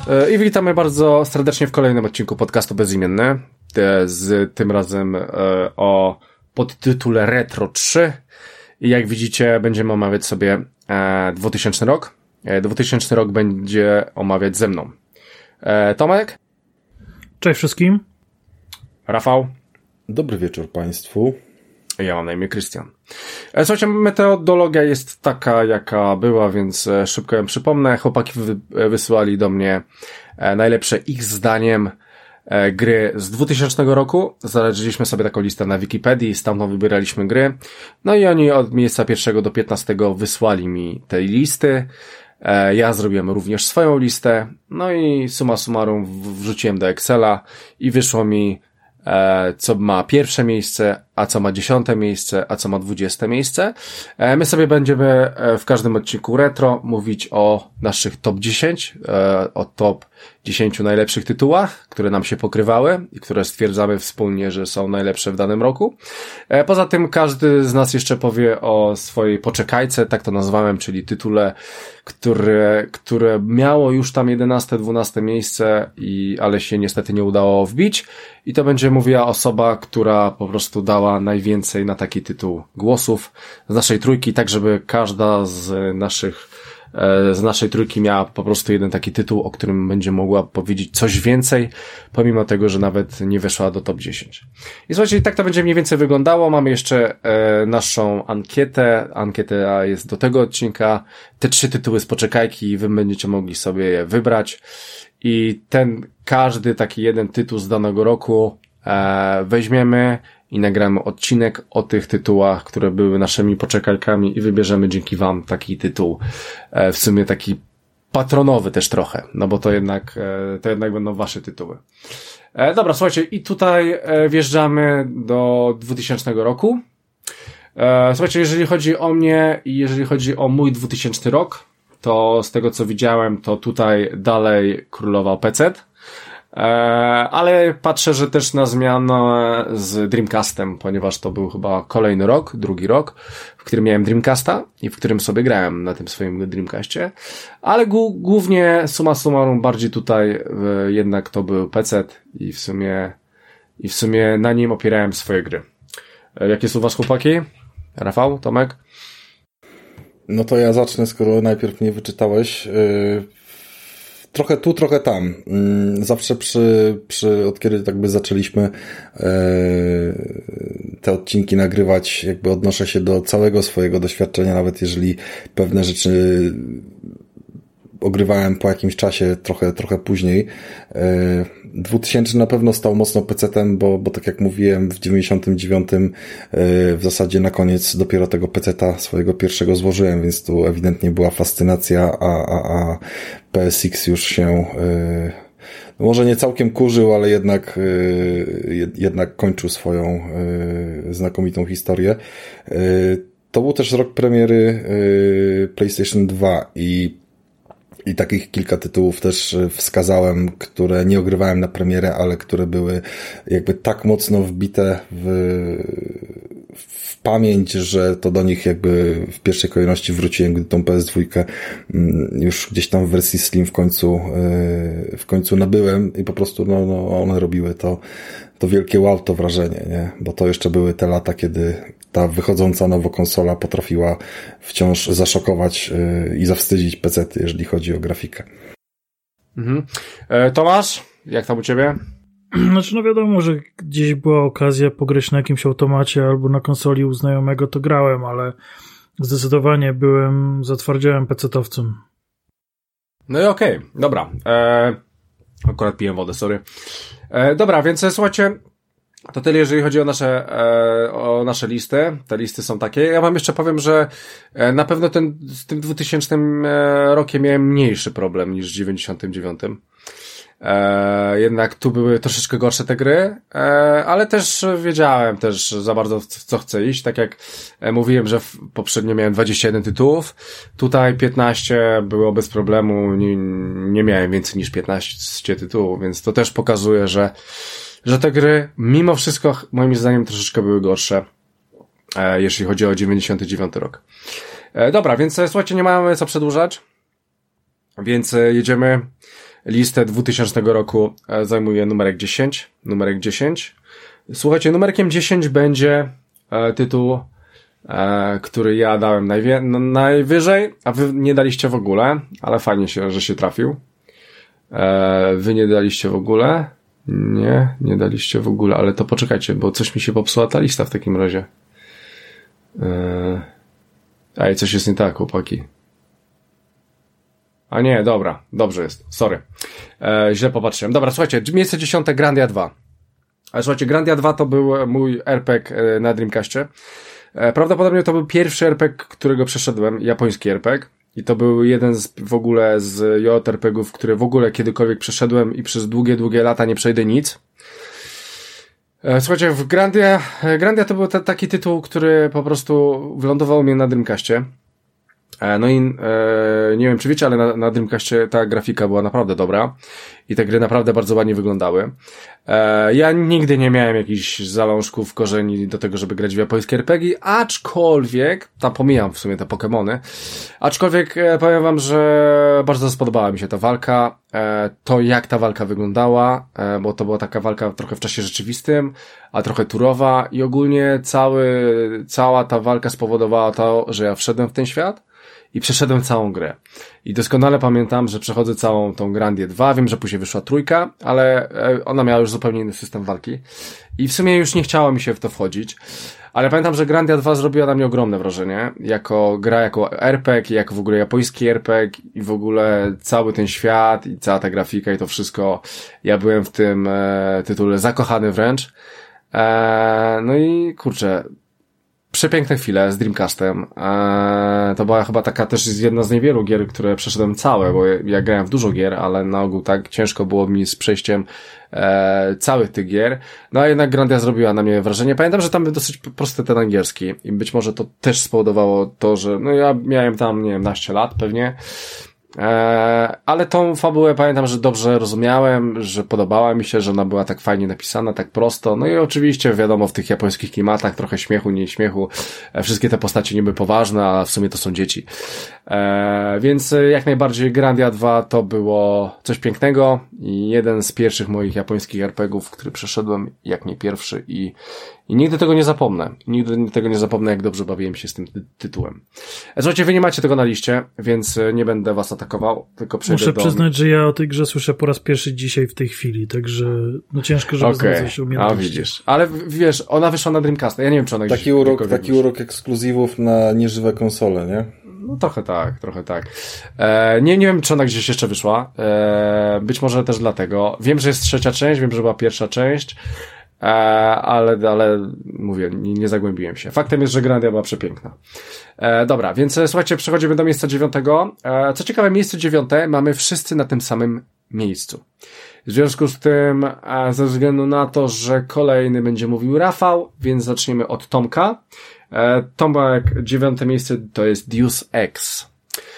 I witamy bardzo serdecznie w kolejnym odcinku podcastu Bezimienny, z tym razem o podtytule Retro 3. I jak widzicie, będziemy omawiać sobie 2000 rok. 2000 rok będzie omawiać ze mną Tomek. Cześć wszystkim. Rafał. Dobry wieczór Państwu. Ja mam na imię Krystian. Słuchajcie, metodologia jest taka, jaka była, więc szybko ją przypomnę. Chłopaki wysyłali do mnie najlepsze ich zdaniem gry z 2000 roku. Znaleźliśmy sobie taką listę na Wikipedii, stamtąd wybieraliśmy gry. No i oni od miejsca 1 do 15 wysłali mi te listy. Ja zrobiłem również swoją listę. No i summa summarum wrzuciłem do Excela i wyszło mi co ma pierwsze miejsce, a co ma 10 miejsce, a co ma 20 miejsce. My sobie będziemy w każdym odcinku retro mówić o naszych top 10, o top 10 najlepszych tytułach, które nam się pokrywały i które stwierdzamy wspólnie, że są najlepsze w danym roku. Poza tym każdy z nas jeszcze powie o swojej poczekajce, tak to nazwałem, czyli tytule, które miało już tam 11, 12 miejsce, ale się niestety nie udało wbić. I to będzie mówiła osoba, która po prostu dała najwięcej na taki tytuł głosów z naszej trójki, tak żeby każda z naszej trójki miała po prostu jeden taki tytuł, o którym będzie mogła powiedzieć coś więcej, pomimo tego, że nawet nie weszła do top 10. I słuchajcie, i tak to będzie mniej więcej wyglądało. Mamy jeszcze naszą ankietę. Ankieta jest do tego odcinka. Te 3 tytuły z poczekajki, wy będziecie mogli sobie je wybrać. I każdy taki jeden tytuł z danego roku weźmiemy i nagramy odcinek o tych tytułach, które były naszymi poczekajkami i wybierzemy dzięki wam taki tytuł, w sumie taki patronowy też trochę, no bo to jednak będą wasze tytuły. Dobra, słuchajcie, i tutaj wjeżdżamy do 2000 roku. Słuchajcie, jeżeli chodzi o mnie i jeżeli chodzi o mój 2000 rok, to z tego co widziałem, to tutaj dalej królował PC. Ale patrzę, że też na zmianę z Dreamcastem, ponieważ to był chyba kolejny rok, drugi rok, w którym miałem Dreamcasta i w którym sobie grałem na tym swoim Dreamcastie, ale głównie summa summarum bardziej tutaj jednak to był PC i w sumie na nim opierałem swoje gry. Jakie są u was, chłopaki? Rafał, Tomek? No to ja zacznę, skoro najpierw mnie wyczytałeś. Trochę tu, trochę tam. Zawsze od kiedy tak by zaczęliśmy te odcinki nagrywać, jakby odnoszę się do całego swojego doświadczenia, nawet jeżeli pewne rzeczy ogrywałem po jakimś czasie, trochę później. 2000 na pewno stał mocno PC-tem, bo tak jak mówiłem, w 99 w zasadzie na koniec dopiero tego PC-ta swojego pierwszego złożyłem, więc tu ewidentnie była fascynacja, a PSX już się może nie całkiem kurzył, ale jednak kończył swoją znakomitą historię. To był też rok premiery PlayStation 2 i takich kilka tytułów też wskazałem, które nie ogrywałem na premierę, ale które były jakby tak mocno wbite w pamięć, że to do nich jakby w pierwszej kolejności wróciłem, gdy tą PS2 już gdzieś tam w wersji Slim w końcu nabyłem i po prostu one robiły to wielkie wow, to wrażenie, nie? Bo to jeszcze były te lata, kiedy ta wychodząca nowo konsola potrafiła wciąż zaszokować i zawstydzić PC-ty, jeżeli chodzi o grafikę. Mhm. Tomasz, jak tam u ciebie? Znaczy, no wiadomo, że gdzieś była okazja pograć na jakimś automacie albo na konsoli u znajomego, to grałem, ale zdecydowanie zatwardziałem PC-towcem. No i okej, dobra. Akurat piję wodę, sorry. Dobra, więc słuchajcie, to tyle, jeżeli chodzi o nasze listy. Te listy są takie. Ja wam jeszcze powiem, że na pewno z tym 2000 rokiem miałem mniejszy problem niż w 99. Jednak tu były troszeczkę gorsze te gry, ale też wiedziałem też za bardzo w co chcę iść, tak jak mówiłem, że poprzednio miałem 21 tytułów, tutaj 15 było bez problemu, nie miałem więcej niż 15 tytułów, więc to też pokazuje, że te gry mimo wszystko moim zdaniem troszeczkę były gorsze, jeśli chodzi o 99 rok. Dobra, więc słuchajcie, nie mamy co przedłużać, więc jedziemy listę 2000 roku zajmuje numerek 10. Słuchajcie, numerkiem 10 będzie tytuł, który ja dałem najwyżej, a wy nie daliście w ogóle, ale fajnie że się trafił. Wy nie daliście w ogóle? Nie daliście w ogóle, ale to poczekajcie, bo coś mi się popsuła ta lista w takim razie. Coś jest nie tak, chłopaki. A nie, dobra, dobrze jest, sorry. Źle popatrzyłem. Dobra, słuchajcie, miejsce 10, Grandia 2. Ale słuchajcie, Grandia 2 to był mój RPG na Dreamcastie. Prawdopodobnie to był pierwszy RPG, którego przeszedłem, japoński RPG. I to był jeden w ogóle z JRPG-ów, które w ogóle kiedykolwiek przeszedłem i przez długie lata nie przejdę nic. Słuchajcie, Grandia to był taki tytuł, który po prostu wylądował mnie na Dreamcastie. No i nie wiem, czy wiecie, ale na Dreamcastie ta grafika była naprawdę dobra i te gry naprawdę bardzo ładnie wyglądały. Ja nigdy nie miałem jakichś zalążków, korzeni do tego, żeby grać w japońskie RPG, aczkolwiek, tam pomijam w sumie te Pokemony, aczkolwiek powiem wam, że bardzo spodobała mi się ta walka, to jak ta walka wyglądała, bo to była taka walka trochę w czasie rzeczywistym, a trochę turowa i ogólnie cała ta walka spowodowała to, że ja wszedłem w ten świat i przeszedłem całą grę. I doskonale pamiętam, że przechodzę całą tą Grandię 2. Wiem, że później wyszła 3, ale ona miała już zupełnie inny system walki. I w sumie już nie chciało mi się w to wchodzić. Ale pamiętam, że Grandia 2 zrobiła na mnie ogromne wrażenie. Jako gra, jako RPG, jako w ogóle japoński RPG i w ogóle cały ten świat i cała ta grafika i to wszystko. Ja byłem w tym tytule zakochany wręcz. No i kurczę, przepiękne chwile z Dreamcastem. To była chyba taka też jedna z niewielu gier, które przeszedłem całe, bo ja grałem w dużo gier, ale na ogół tak ciężko było mi z przejściem całych tych gier. No a jednak Grandia zrobiła na mnie wrażenie. Pamiętam, że tam był dosyć prosty ten angielski i być może to też spowodowało to, że no ja miałem tam, nie wiem, 11 lat pewnie. Ale tą fabułę pamiętam, że dobrze rozumiałem, że podobała mi się, że ona była tak fajnie napisana, tak prosto. No i oczywiście wiadomo, w tych japońskich klimatach trochę śmiechu, nie śmiechu. Wszystkie te postacie niby poważne, a w sumie to są dzieci. Więc jak najbardziej Grandia 2 to było coś pięknego i jeden z pierwszych moich japońskich RPGów, który przeszedłem, jak nie pierwszy i nigdy tego nie zapomnę. Nigdy tego nie zapomnę, jak dobrze bawiłem się z tym tytułem. Słuchajcie, wy nie macie tego na liście, więc nie będę was atakował, tylko przejdę Muszę przyznać, że ja o tej grze słyszę po raz pierwszy dzisiaj w tej chwili, także no ciężko, żeby znaleźć umiejętności. A widzisz. Ale wiesz, ona wyszła na Dreamcasta. Ja nie wiem, czy ona Taki urok ekskluzywów na nieżywe konsole, nie? No trochę tak. Nie wiem, czy ona gdzieś jeszcze wyszła. Być może też dlatego. Wiem, że jest 3. część, wiem, że była 1. część. Ale mówię, nie zagłębiłem się. Faktem jest, że Grandia była przepiękna. Dobra, więc słuchajcie, przechodzimy do miejsca 9. Co ciekawe, miejsce 9 mamy wszyscy na tym samym miejscu. W związku z tym, ze względu na to, że kolejny będzie mówił Rafał, więc zaczniemy od Tomka. Tomek, 9. miejsce to jest Deus Ex.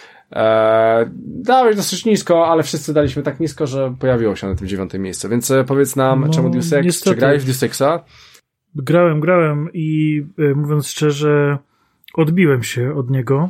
Dałeś dosyć nisko, ale wszyscy daliśmy tak nisko, że pojawiło się na tym 9. miejscu, więc powiedz nam, czemu Deus Ex? Niestety, czy grałeś w Deus Exa? Grałem i mówiąc szczerze, odbiłem się od niego.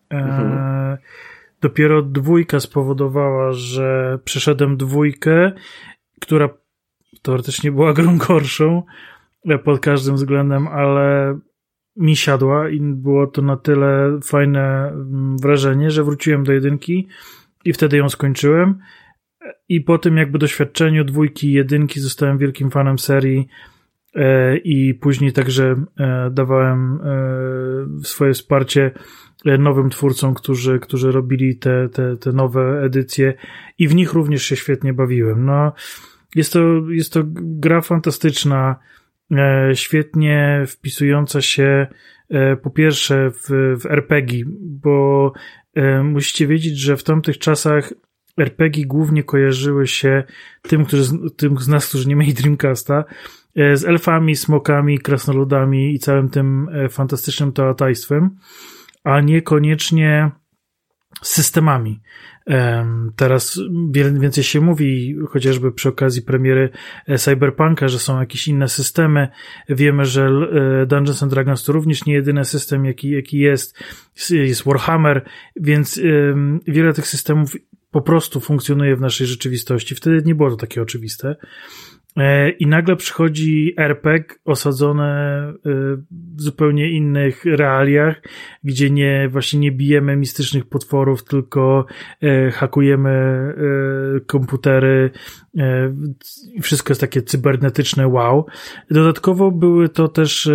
Dopiero 2 spowodowała, że przeszedłem 2, która teoretycznie była grą gorszą pod każdym względem, ale mi siadła i było to na tyle fajne wrażenie, że wróciłem do 1 i wtedy ją skończyłem i po tym jakby doświadczeniu 2 i 1 zostałem wielkim fanem serii i później także dawałem swoje wsparcie nowym twórcom, którzy robili te nowe edycje i w nich również się świetnie bawiłem. No, jest to gra fantastyczna, świetnie wpisująca się po pierwsze w RPG, bo musicie wiedzieć, że w tamtych czasach RPG głównie kojarzyły się tym z nas, którzy nie mieli Dreamcasta, z elfami, smokami, krasnoludami i całym tym fantastycznym teatrajstwem, a niekoniecznie systemami. Teraz więcej się mówi, chociażby przy okazji premiery Cyberpunka, że są jakieś inne systemy. Wiemy, że Dungeons and Dragons to również nie jedyny system, jaki jest Warhammer, więc wiele tych systemów po prostu funkcjonuje w naszej rzeczywistości. Wtedy nie było to takie oczywiste. I nagle przychodzi RPG osadzone w zupełnie innych realiach, gdzie właśnie nie bijemy mistycznych potworów, tylko hakujemy komputery. Wszystko jest takie cybernetyczne wow. Dodatkowo był to też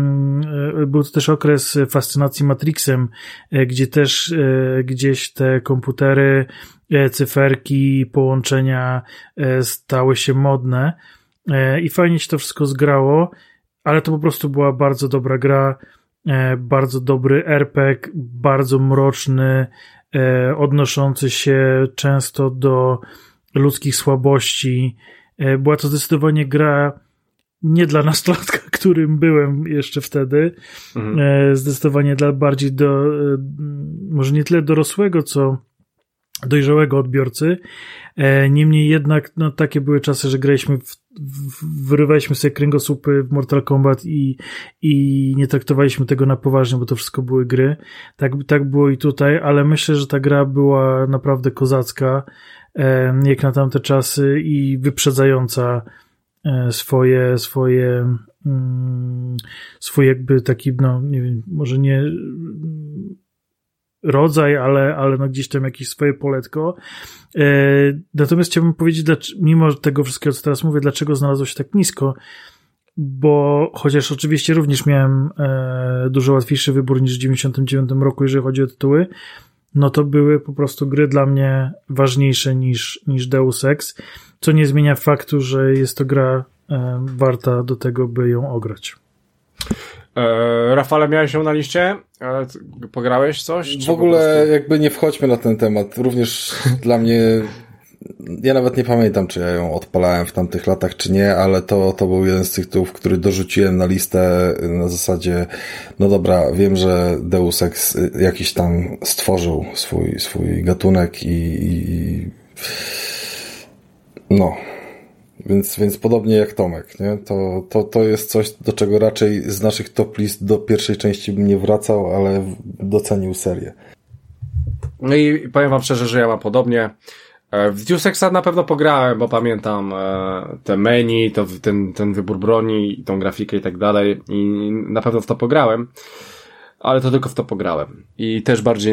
okres fascynacji Matrixem, gdzie też gdzieś te komputery, cyferki, połączenia stały się modne i fajnie się to wszystko zgrało, ale to po prostu była bardzo dobra gra, bardzo dobry RPG, bardzo mroczny, odnoszący się często do ludzkich słabości. Była to zdecydowanie gra nie dla nastolatka, którym byłem jeszcze wtedy, zdecydowanie dla bardziej może nie tyle dorosłego, co dojrzałego odbiorcy. Niemniej jednak takie były czasy, że graliśmy wyrywaliśmy sobie kręgosłupy w Mortal Kombat i nie traktowaliśmy tego na poważnie, bo to wszystko były gry. Tak było i tutaj, ale myślę, że ta gra była naprawdę kozacka, jak na tamte czasy i wyprzedzająca swój jakby taki, nie wiem, może nie rodzaj, ale no gdzieś tam jakieś swoje poletko. Natomiast chciałbym powiedzieć, mimo tego wszystkiego, co teraz mówię, dlaczego znalazło się tak nisko, bo chociaż oczywiście również miałem dużo łatwiejszy wybór niż w 99 roku, jeżeli chodzi o tytuły, no to były po prostu gry dla mnie ważniejsze niż Deus Ex, co nie zmienia faktu, że jest to gra warta do tego, by ją ograć. Rafale, miałeś ją na liście? Pograłeś coś? W ogóle jakby nie wchodźmy na ten temat. Również dla mnie, ja nawet nie pamiętam, czy ja ją odpalałem w tamtych latach, czy nie, ale to był jeden z tych tytułów, który dorzuciłem na listę na zasadzie, no dobra, wiem, że Deus Ex jakiś tam stworzył swój gatunek i no... Więc podobnie jak Tomek, nie? To jest coś, do czego raczej z naszych top list do pierwszej części bym nie wracał, ale docenił serię. No i powiem wam szczerze, że ja mam podobnie. W Deus Exa na pewno pograłem, bo pamiętam te menu, ten wybór broni, tą grafikę i tak dalej i na pewno w to pograłem, ale to tylko w to pograłem. I też bardziej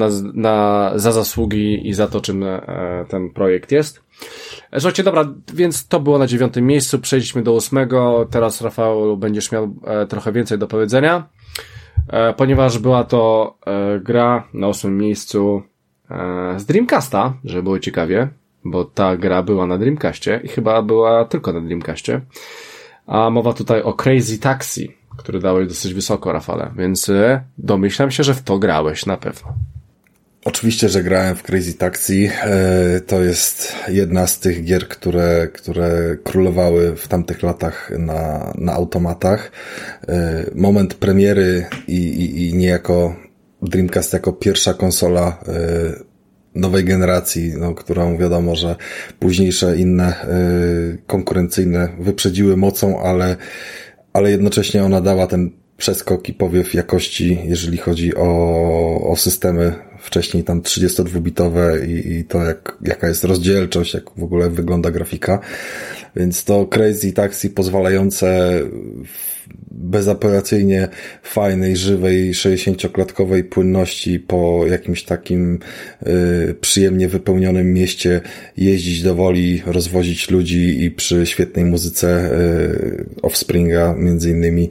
za zasługi i za to, czym ten projekt jest. Słuchajcie, dobra, więc to było na 9. miejscu, przejdźmy do 8. Teraz, Rafał, będziesz miał trochę więcej do powiedzenia, ponieważ była to gra na 8. miejscu z Dreamcasta, żeby było ciekawie, bo ta gra była na Dreamcastie i chyba była tylko na Dreamcastie, a mowa tutaj o Crazy Taxi, który dałeś dosyć wysoko, Rafale, więc domyślam się, że w to grałeś na pewno. Oczywiście, że grałem w Crazy Taxi. To jest jedna z tych gier, które królowały w tamtych latach na automatach. Moment premiery i niejako Dreamcast jako pierwsza konsola nowej generacji, no, którą wiadomo, że późniejsze inne konkurencyjne wyprzedziły mocą, ale jednocześnie ona dała ten przeskok i powiew jakości, jeżeli chodzi o systemy wcześniej tam 32-bitowe i to jaka jest rozdzielczość, jak w ogóle wygląda grafika. Więc to Crazy Taxi pozwalające bezapelacyjnie fajnej, żywej, 60-klatkowej płynności po jakimś takim przyjemnie wypełnionym mieście jeździć do woli, rozwozić ludzi i przy świetnej muzyce Offspringa między innymi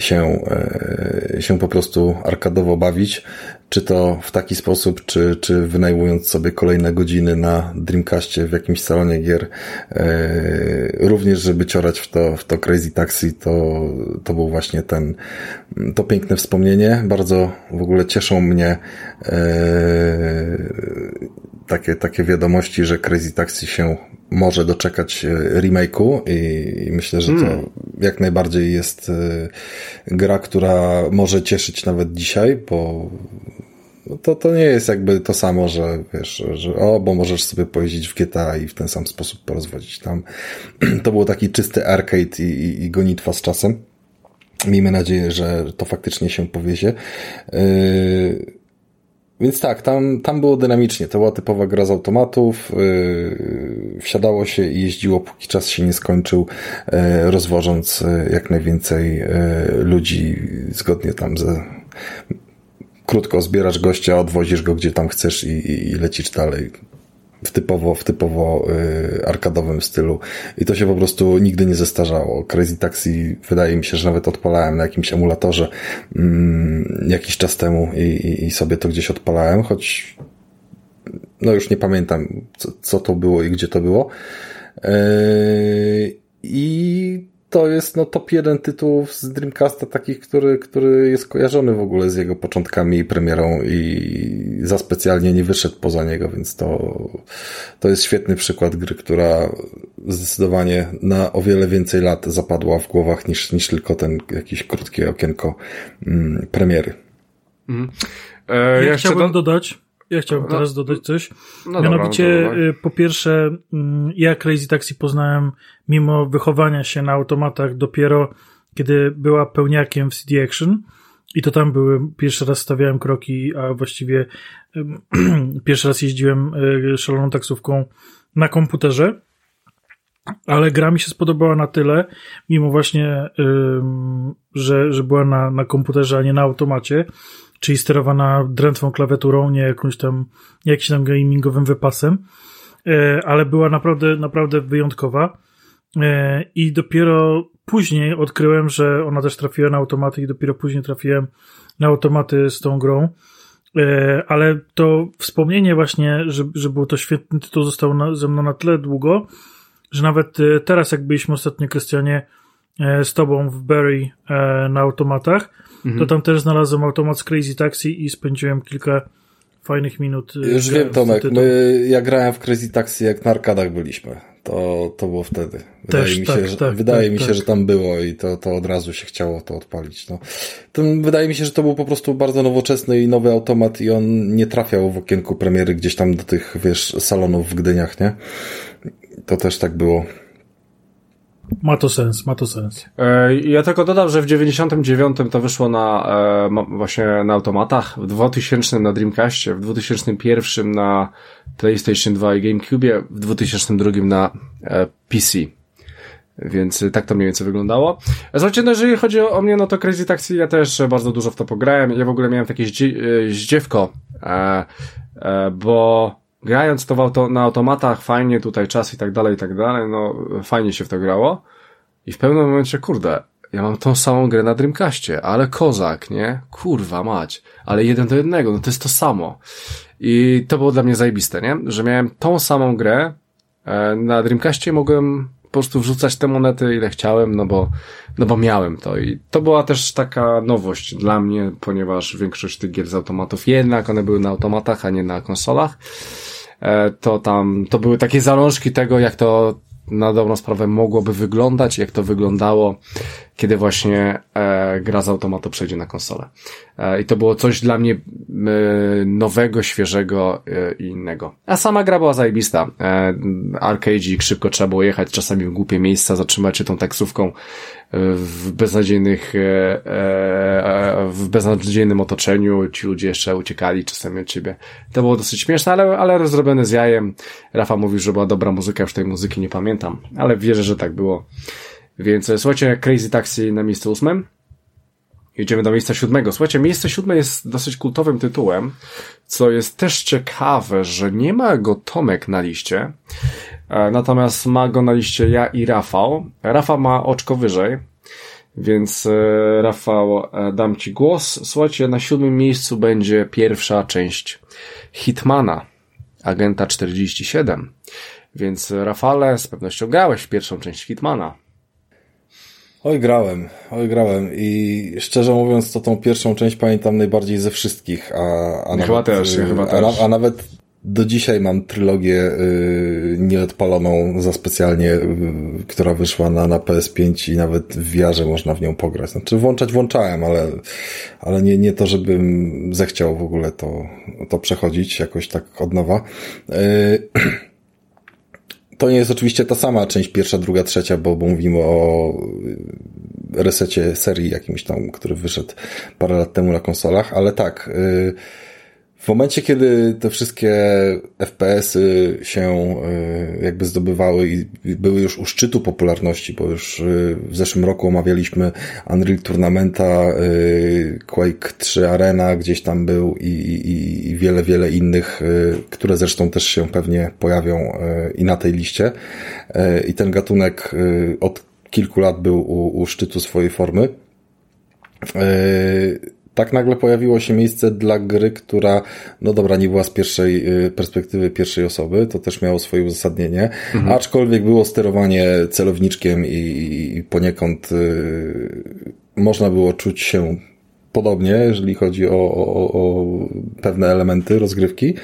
się po prostu arkadowo bawić. Czy to w taki sposób, czy wynajmując sobie kolejne godziny na Dreamcastie w jakimś salonie gier, również żeby ciorać w to Crazy Taxi, to był właśnie to piękne wspomnienie. Bardzo w ogóle cieszą mnie takie wiadomości, że Crazy Taxi się może doczekać remake'u i myślę, że to jak najbardziej jest gra, która może cieszyć nawet dzisiaj, bo to nie jest jakby to samo, że wiesz, że bo możesz sobie pojeździć w GTA i w ten sam sposób porozwodzić tam. To był taki czysty arcade i gonitwa z czasem. Miejmy nadzieję, że to faktycznie się powiezie. Więc tak, tam było dynamicznie. To była typowa gra z automatów. Wsiadało się i jeździło, póki czas się nie skończył, rozwożąc jak najwięcej ludzi zgodnie tam krótko zbierasz gościa, odwozisz go gdzie tam chcesz i lecisz dalej. W typowo arkadowym stylu. I to się po prostu nigdy nie zestarzało. Crazy Taxi wydaje mi się, że nawet odpalałem na jakimś emulatorze jakiś czas temu i sobie to gdzieś odpalałem, choć no już nie pamiętam co to było i gdzie to było. I to jest top 1 tytułów z Dreamcasta takich, który jest kojarzony w ogóle z jego początkami i premierą i za specjalnie nie wyszedł poza niego, więc to jest świetny przykład gry, która zdecydowanie na o wiele więcej lat zapadła w głowach niż tylko ten jakieś krótkie okienko premiery. Ja chciałbym teraz dodać coś. Mianowicie, po pierwsze, ja Crazy Taxi poznałem mimo wychowania się na automatach dopiero kiedy była pełniakiem w CD Action i to tam pierwszy raz stawiałem kroki, a właściwie pierwszy raz jeździłem szaloną taksówką na komputerze, ale gra mi się spodobała na tyle, mimo właśnie, że była na komputerze, a nie na automacie, czyli sterowana drętwą klawiaturą, nie jakimś tam gamingowym wypasem, ale była naprawdę wyjątkowa. I dopiero później odkryłem, że ona też trafiła na automaty i dopiero później trafiłem na automaty z tą grą. Ale to wspomnienie właśnie, że był to świetny tytuł, został ze mną na tyle długo, że nawet teraz, jak byliśmy ostatnio, Krystianie, z tobą w Bury na automatach, to tam też znalazłem automat z Crazy Taxi i spędziłem kilka fajnych minut. Już wiem, Tomek, ja grałem w Crazy Taxi, jak na arkadach byliśmy. To było wtedy. Wydaje mi się, że tam było i to od razu się chciało to odpalić. No. Wydaje mi się, że to był po prostu bardzo nowoczesny i nowy automat i on nie trafiał w okienku premiery gdzieś tam do tych, salonów w Gdyniach, nie? To też tak było. Ma to sens. Ja tylko dodam, że w 99 to wyszło właśnie na automatach, w 2000 na Dreamcastie, w 2001 na PlayStation 2 i GameCube, w 2002 na PC. Więc tak to mniej więcej wyglądało. Słuchajcie, no jeżeli chodzi o mnie, no to Crazy Taxi ja też bardzo dużo w to pograłem. Ja w ogóle miałem takie zdziewko, bo grając to na automatach, fajnie tutaj czas i tak dalej, no fajnie się w to grało. I w pewnym momencie, kurde, ja mam tą samą grę na Dreamcastie, ale kozak, nie? Kurwa mać. Ale 1:1, no to jest to samo. I to było dla mnie zajebiste, nie? Że miałem tą samą grę na Dreamcastie, mogłem po prostu wrzucać te monety ile chciałem, no bo miałem to. I to była też taka nowość dla mnie, ponieważ większość tych gier z automatów, jednak one były na automatach, a nie na konsolach. To były takie zalążki tego, jak to na dobrą sprawę mogłoby wyglądać, jak to wyglądało, kiedy właśnie gra z automatu przejdzie na konsolę. I to było coś dla mnie nowego, świeżego i innego. A sama gra była zajebista. Arcade'ik, szybko trzeba było jechać, czasami w głupie miejsca, zatrzymać się tą taksówką w beznadziejnym otoczeniu. Ci ludzie jeszcze uciekali czasami od ciebie. To było dosyć śmieszne, ale zrobione z jajem. Rafa mówił, że była dobra muzyka, już tej muzyki nie pamiętam, ale wierzę, że tak było. Więc słuchajcie, Crazy Taxi na miejscu 8. Jedziemy do miejsca 7. Słuchajcie, miejsce 7 jest dosyć kultowym tytułem, co jest też ciekawe, że nie ma go Tomek na liście, natomiast ma go na liście ja i Rafał. Rafał ma oczko wyżej, więc Rafał, dam ci głos. Słuchajcie, na 7. miejscu będzie pierwsza część Hitmana, Agenta 47. Więc Rafale, z pewnością grałeś w pierwszą część Hitmana. Oj, grałem i szczerze mówiąc, to tą pierwszą część pamiętam najbardziej ze wszystkich, chyba też. A nawet do dzisiaj mam trylogię nieodpaloną za specjalnie, która wyszła na PS5 i nawet w VR-ze można w nią pograć. Znaczy włączałem, ale nie to, żebym zechciał w ogóle to przechodzić jakoś tak od nowa. To nie jest oczywiście ta sama część, pierwsza, druga, trzecia, bo mówimy o resecie serii jakimś tam, który wyszedł parę lat temu na konsolach, ale tak, W momencie, kiedy te wszystkie FPS-y się jakby zdobywały i były już u szczytu popularności, bo już w zeszłym roku omawialiśmy Unreal Tournamenta, Quake 3 Arena gdzieś tam był i wiele, wiele innych, które zresztą też się pewnie pojawią i na tej liście. I ten gatunek od kilku lat był u szczytu swojej formy. Tak nagle pojawiło się miejsce dla gry, która, no dobra, nie była z pierwszej perspektywy pierwszej osoby, to też miało swoje uzasadnienie, aczkolwiek było sterowanie celowniczkiem i poniekąd można było czuć się podobnie, jeżeli chodzi o pewne elementy rozgrywki.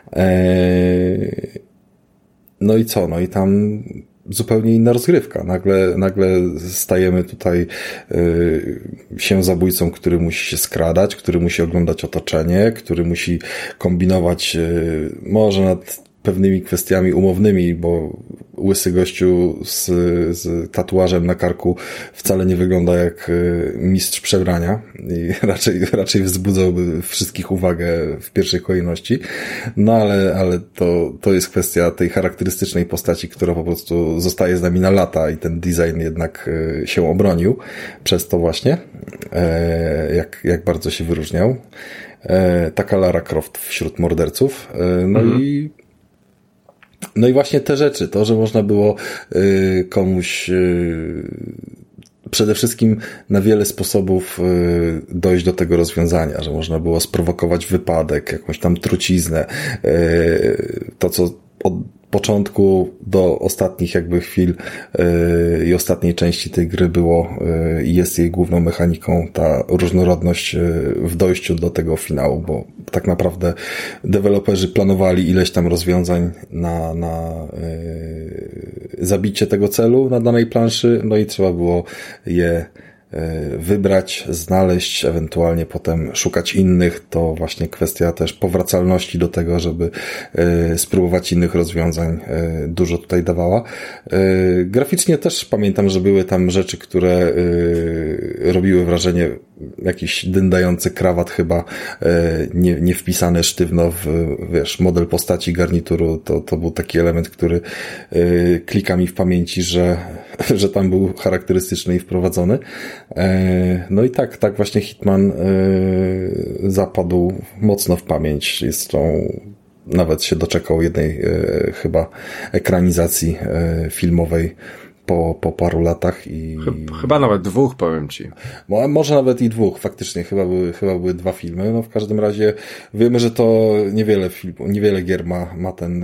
No i co? No i tam zupełnie inna rozgrywka. Nagle stajemy tutaj się zabójcą, który musi się skradać, który musi oglądać otoczenie, który musi kombinować może nad pewnymi kwestiami umownymi, bo łysy gościu z tatuażem na karku wcale nie wygląda jak mistrz przebrania i raczej wzbudzałby wszystkich uwagę w pierwszej kolejności. No ale to jest kwestia tej charakterystycznej postaci, która po prostu zostaje z nami na lata i ten design jednak się obronił przez to właśnie, jak bardzo się wyróżniał. Taka Lara Croft wśród morderców. No i właśnie te rzeczy, to, że można było komuś przede wszystkim na wiele sposobów dojść do tego rozwiązania, że można było sprowokować wypadek, jakąś tam truciznę, to co od początku do ostatnich jakby chwil i ostatniej części tej gry było i jest jej główną mechaniką ta różnorodność w dojściu do tego finału, bo tak naprawdę deweloperzy planowali ileś tam rozwiązań na zabicie tego celu na danej planszy, no i trzeba było je wybrać, znaleźć, ewentualnie potem szukać innych. To właśnie kwestia też powracalności do tego, żeby spróbować innych rozwiązań. Dużo tutaj dawała. Graficznie też pamiętam, że były tam rzeczy, które robiły wrażenie, jakiś dyndający krawat chyba, nie wpisany sztywno w, model postaci garnituru. To był taki element, który klika mi w pamięci, że tam był charakterystyczny i wprowadzony. No i tak właśnie Hitman zapadł mocno w pamięć. Nawet się doczekał jednej chyba ekranizacji filmowej po paru latach i... Chyba nawet 2, powiem ci. Może nawet i 2, faktycznie. Chyba były 2 filmy. No w każdym razie wiemy, że to niewiele gier ma ten...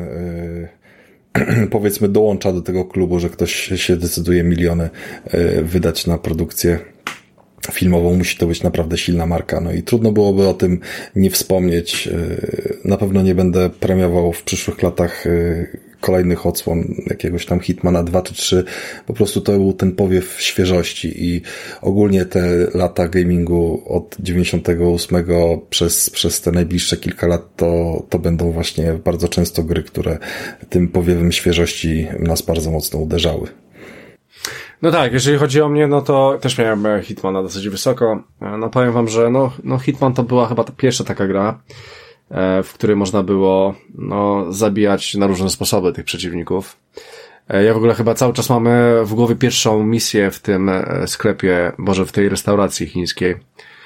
powiedzmy dołącza do tego klubu, że ktoś się decyduje miliony wydać na produkcję filmową. Musi to być naprawdę silna marka. No i trudno byłoby o tym nie wspomnieć. Na pewno nie będę premiował w przyszłych latach kolejnych odsłon jakiegoś tam Hitmana 2 czy 3. Po prostu to był ten powiew świeżości i ogólnie te lata gamingu od 98 przez te najbliższe kilka lat to będą właśnie bardzo często gry, które tym powiewem świeżości nas bardzo mocno uderzały. No tak, jeżeli chodzi o mnie, no to też miałem Hitmana dosyć wysoko. No powiem wam, że no Hitman to była chyba ta pierwsza taka gra, w której można było zabijać na różne sposoby tych przeciwników. Ja w ogóle chyba cały czas mamy w głowie pierwszą misję w tym sklepie, w tej restauracji chińskiej.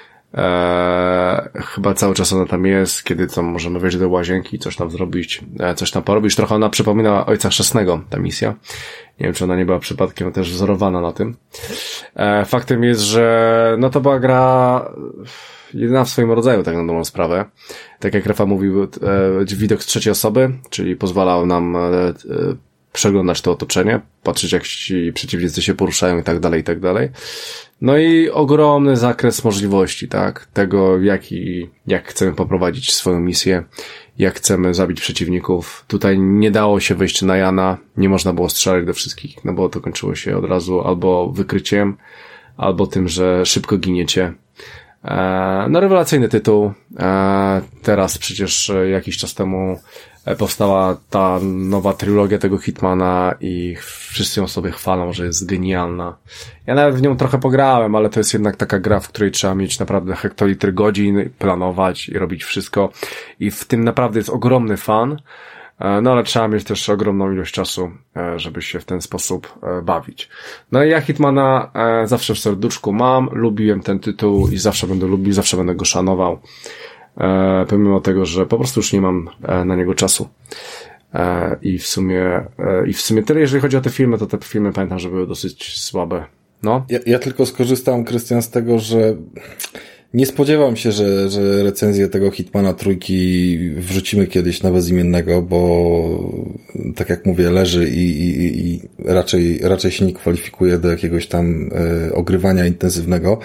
Chyba cały czas ona tam jest, kiedy tam możemy wejść do łazienki, coś tam zrobić, coś tam porobić. Trochę ona przypominała Ojca Chrzestnego, ta misja. Nie wiem, czy ona nie była przypadkiem też wzorowana na tym. Faktem jest, że to była gra jedyna w swoim rodzaju, tak na dobrą sprawę. Tak jak Rafa mówił, widok z trzeciej osoby, czyli pozwalał nam przeglądać to otoczenie, patrzeć jak ci przeciwnicy się poruszają i tak dalej, i tak dalej. No i ogromny zakres możliwości, tak? Tego, jak chcemy poprowadzić swoją misję, jak chcemy zabić przeciwników. Tutaj nie dało się wyjść na Jana, nie można było strzelać do wszystkich, bo to kończyło się od razu albo wykryciem, albo tym, że szybko giniecie. Rewelacyjny tytuł. Teraz przecież jakiś czas temu powstała ta nowa trylogia tego Hitmana i wszyscy ją sobie chwalą, że jest genialna. Ja nawet w nią trochę pograłem, ale to jest jednak taka gra, w której trzeba mieć naprawdę hektolitry godzin, planować i robić wszystko. I w tym naprawdę jest ogromny fan. No ale trzeba mieć też ogromną ilość czasu, żeby się w ten sposób bawić. No i ja Hitmana zawsze w serduszku mam, lubiłem ten tytuł i zawsze będę lubił, zawsze będę go szanował. Pomimo tego, że po prostu już nie mam na niego czasu. I w sumie tyle, jeżeli chodzi o te filmy, to te filmy pamiętam, że były dosyć słabe. No. Ja tylko skorzystałem, Krystian, z tego, że nie spodziewam się, że recenzję tego Hitmana trójki wrzucimy kiedyś na bezimiennego, bo tak jak mówię, leży i raczej się nie kwalifikuje do jakiegoś tam ogrywania intensywnego.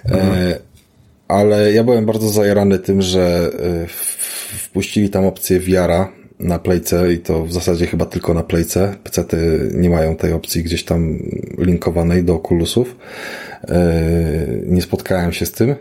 Ale ja byłem bardzo zajarany tym, że wpuścili tam opcję VR-a na Playce i to w zasadzie chyba tylko na Playce. PC-ty nie mają tej opcji gdzieś tam linkowanej do Oculusów. Nie spotkałem się z tym.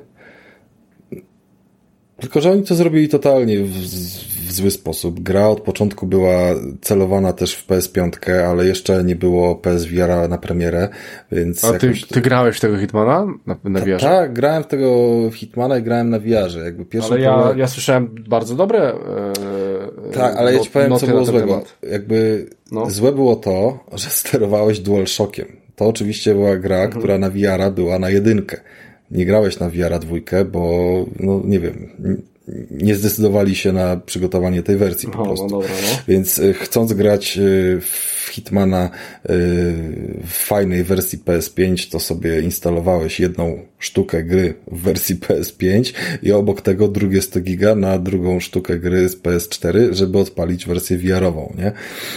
Tylko że oni to zrobili totalnie w zły sposób. Gra od początku była celowana też w PS5, ale jeszcze nie było PSVR na premierę, więc... A ty grałeś w tego Hitmana na VR-ze? Tak, grałem w tego Hitmana i grałem na VR-ze. Jakby ale ja słyszałem bardzo dobre tak, ale ja ci powiem, co było złego. Jakby złe było to, że sterowałeś DualShockiem. To oczywiście była gra, która na VR-a była na 1. Nie grałeś na VR-a 2, bo no nie wiem, nie zdecydowali się na przygotowanie tej wersji po prostu. No dobra, no. Więc chcąc grać w Hitmana w fajnej wersji PS5, to sobie instalowałeś 1 sztukę gry w wersji PS5 i obok tego drugie 100 giga na drugą sztukę gry z PS4, żeby odpalić wersję VR-ową, nie?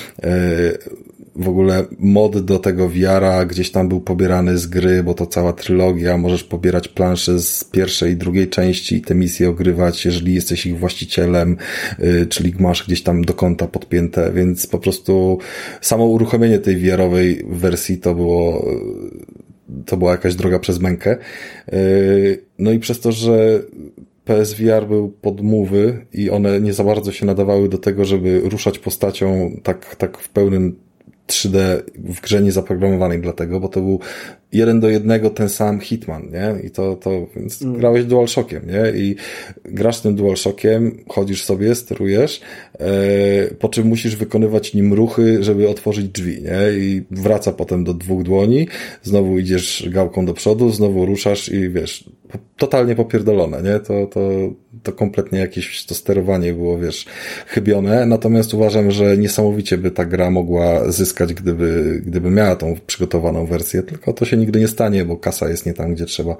W ogóle mod do tego VR-a gdzieś tam był pobierany z gry, bo to cała trylogia, możesz pobierać plansze z pierwszej i drugiej części i te misje ogrywać, jeżeli jesteś ich właścicielem, czyli masz gdzieś tam do konta podpięte, więc po prostu samo uruchomienie tej VR-owej wersji to była jakaś droga przez mękę. No i przez to, że PSVR był podmuwy i one nie za bardzo się nadawały do tego, żeby ruszać postacią tak w pełnym 3D w grze niezaprogramowanej dlatego, bo to był 1:1 ten sam Hitman, nie? I więc grałeś DualShockiem, nie? I grasz tym DualShockiem, chodzisz sobie, sterujesz, po czym musisz wykonywać nim ruchy, żeby otworzyć drzwi, nie? I wraca potem do 2 dłoni, znowu idziesz gałką do przodu, znowu ruszasz i wiesz, totalnie popierdolone, nie? To kompletnie jakieś to sterowanie było, wiesz, chybione, natomiast uważam, że niesamowicie by ta gra mogła zyskać, gdyby miała tą przygotowaną wersję, tylko to się nigdy nie stanie, bo kasa jest nie tam, gdzie trzeba.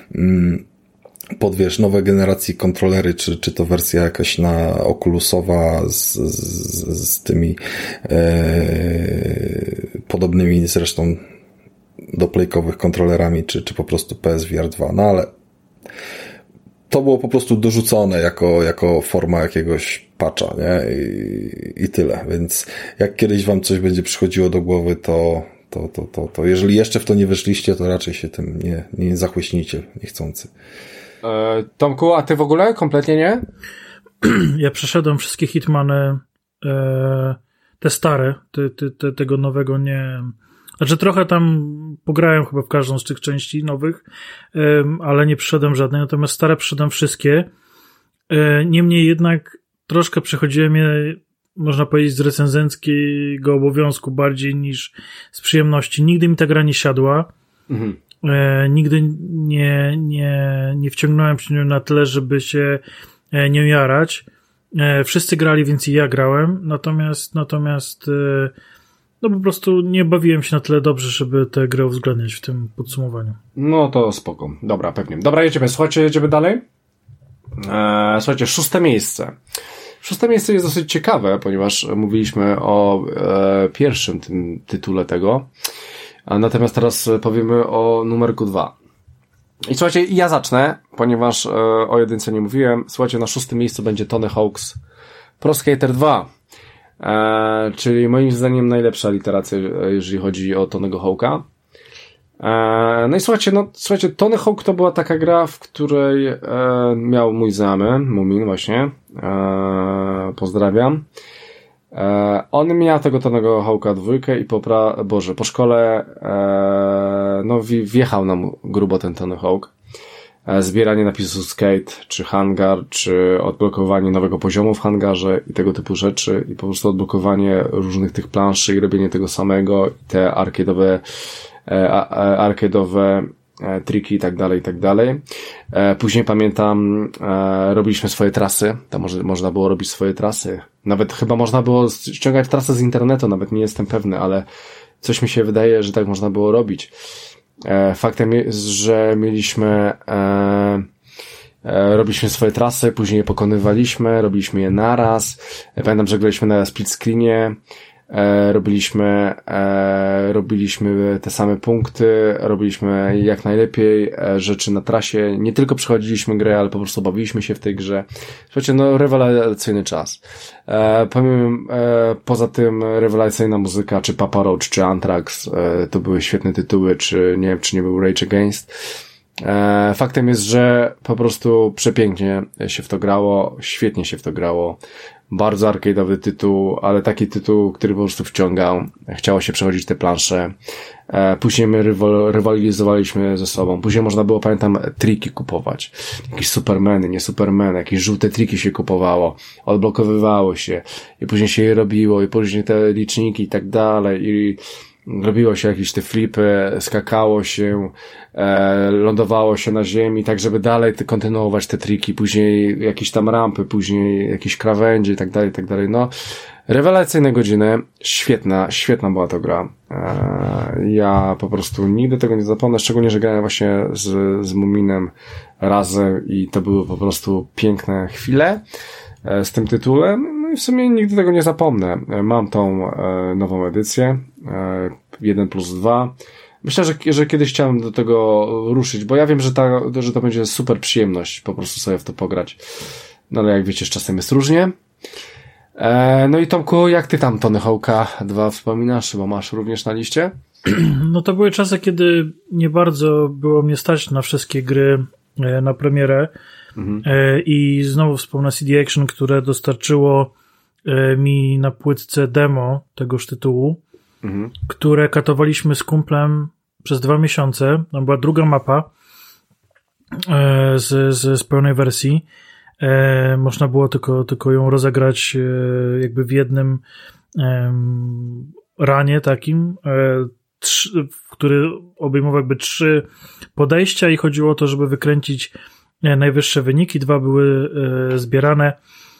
Pod, nowe generacji kontrolery, czy to wersja jakaś na Oculusowa z tymi podobnymi zresztą do playkowych kontrolerami, czy po prostu PSVR 2, no ale to było po prostu dorzucone jako forma jakiegoś patcha, nie? I tyle, więc jak kiedyś wam coś będzie przychodziło do głowy, to jeżeli jeszcze w to nie weszliście, to raczej się tym nie zachłyśnijcie niechcący. Tomku, a ty w ogóle kompletnie nie? Ja przeszedłem wszystkie Hitmany, te stare, tego nowego nie... Znaczy trochę tam pograłem chyba w każdą z tych części nowych, ale nie przeszedłem żadnej, natomiast stare przeszedłem wszystkie. Niemniej jednak troszkę przechodziłem je, można powiedzieć, z recenzenckiego obowiązku bardziej niż z przyjemności. Nigdy mi ta gra nie siadła. Mhm. Nigdy nie wciągnąłem się na tyle, żeby się nią jarać. Wszyscy grali, więc i ja grałem. Natomiast no po prostu nie bawiłem się na tyle dobrze, żeby tę grę uwzględniać w tym podsumowaniu. No to spoko. Dobra, pewnie. Dobra, jedziemy dalej. Słuchajcie, 6. miejsce. 6. miejsce jest dosyć ciekawe, ponieważ mówiliśmy o pierwszym tym tytule tego. Natomiast teraz powiemy o numerku 2. I słuchajcie, ja zacznę, ponieważ o jedynce nie mówiłem. Słuchajcie, na 6. miejscu będzie Tony Hawk's Pro Skater 2. Czyli moim zdaniem najlepsza literacja, jeżeli chodzi o Tonego Hawk'a. No i słuchajcie, Tony Hawk to była taka gra, w której miał mój znajomy, Mumin właśnie, pozdrawiam. On miał tego Tony'ego Hawk'a 2 i po szkole wjechał nam grubo ten Tony Hawk. Zbieranie napisów Skate, czy hangar, czy odblokowanie nowego poziomu w hangarze i tego typu rzeczy i po prostu odblokowanie różnych tych planszy i robienie tego samego i te arcade'owe triki i tak dalej. Później pamiętam, robiliśmy swoje trasy, tam można było robić swoje trasy. Nawet chyba można było ściągać trasę z internetu, nawet nie jestem pewny, ale coś mi się wydaje, że tak można było robić. Faktem jest, że robiliśmy swoje trasy, później je pokonywaliśmy, robiliśmy je naraz. Pamiętam, że graliśmy na split screenie, robiliśmy te same punkty, robiliśmy jak najlepiej rzeczy na trasie. Nie tylko przechodziliśmy grę, ale po prostu bawiliśmy się w tej grze. Słuchajcie, rewelacyjny czas. Poza tym rewelacyjna muzyka, czy Papa Roach, czy Anthrax, to były świetne tytuły, czy nie wiem, czy nie był Rage Against. Faktem jest, że po prostu przepięknie się w to grało, świetnie się w to grało. Bardzo arcade'owy tytuł, ale taki tytuł, który po prostu wciągał. Chciało się przechodzić te plansze. Później my rywalizowaliśmy ze sobą. Później można było, pamiętam, triki kupować. Jakieś Supermany, nie Supermany, jakieś żółte triki się kupowało. Odblokowywało się. I później się je robiło. I później te liczniki i tak dalej. I robiło się jakieś te flipy, skakało się, lądowało się na ziemi, tak żeby dalej kontynuować te triki, później jakieś tam rampy, później jakieś krawędzie i tak dalej. No, rewelacyjne godziny, świetna była to gra. Ja po prostu nigdy tego nie zapomnę, szczególnie, że grałem właśnie z Muminem razem i to były po prostu piękne chwile z tym tytułem. No i w sumie nigdy tego nie zapomnę. Mam tą nową edycję 1+2. Myślę, że kiedyś chciałem do tego ruszyć, bo ja wiem, że to będzie super przyjemność po prostu sobie w to pograć. No ale jak wiecie, z czasem jest różnie. No i Tomku, jak ty tam Tony Hawk'a 2 wspominasz, bo masz również na liście? No to były czasy, kiedy nie bardzo było mnie stać na wszystkie gry na premierę. I znowu wspomnę CD Action, które dostarczyło mi na płytce demo tegoż tytułu, które katowaliśmy z kumplem przez 2 miesiące. To była druga mapa z pełnej wersji. Można było tylko ją rozegrać jakby w jednym ranie takim, który obejmował jakby 3 podejścia i chodziło o to, żeby wykręcić najwyższe wyniki. 2 były zbierane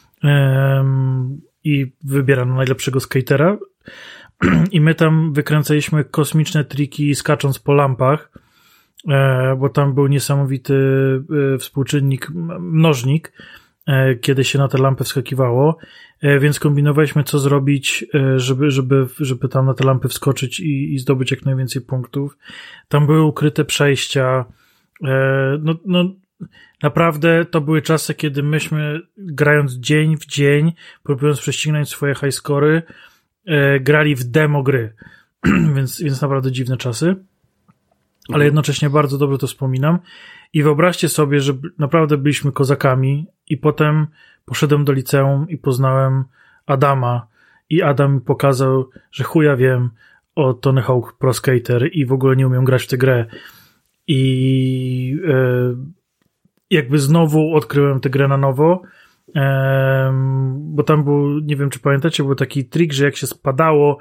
i wybierano najlepszego skatera i my tam wykręcaliśmy kosmiczne triki skacząc po lampach, bo tam był niesamowity współczynnik, mnożnik, kiedy się na te lampy wskakiwało, więc kombinowaliśmy co zrobić, żeby tam na te lampy wskoczyć i zdobyć jak najwięcej punktów. Tam były ukryte przejścia, no naprawdę to były czasy, kiedy myśmy grając dzień w dzień, próbując prześcignąć swoje highscory, grali w demo gry, więc naprawdę dziwne czasy, ale jednocześnie bardzo dobrze to wspominam i wyobraźcie sobie, że naprawdę byliśmy kozakami i potem poszedłem do liceum i poznałem Adama i Adam mi pokazał, że chuja wiem o Tony Hawk Pro Skater i w ogóle nie umiem grać w tę grę i jakby znowu odkryłem tę grę na nowo, bo tam był, nie wiem czy pamiętacie, był taki trik, że jak się spadało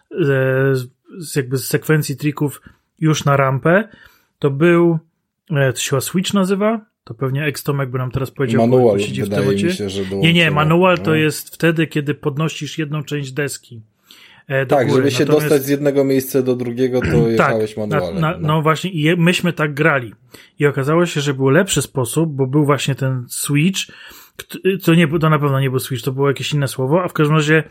z sekwencji trików już na rampę, to był, to się chyba Switch nazywa? To pewnie X-Tomek by nam teraz powiedział, manual, bo siedzi w wydaje temacie. mi się, że Nie, manual to jest wtedy, kiedy podnosisz jedną część deski. Tak, góry. żeby się dostać z jednego miejsca do drugiego, to jechałeś manualem. No właśnie, i myśmy tak grali. I okazało się, że był lepszy sposób, bo był właśnie ten Switch, to na pewno nie był Switch, to było jakieś inne słowo, a w każdym razie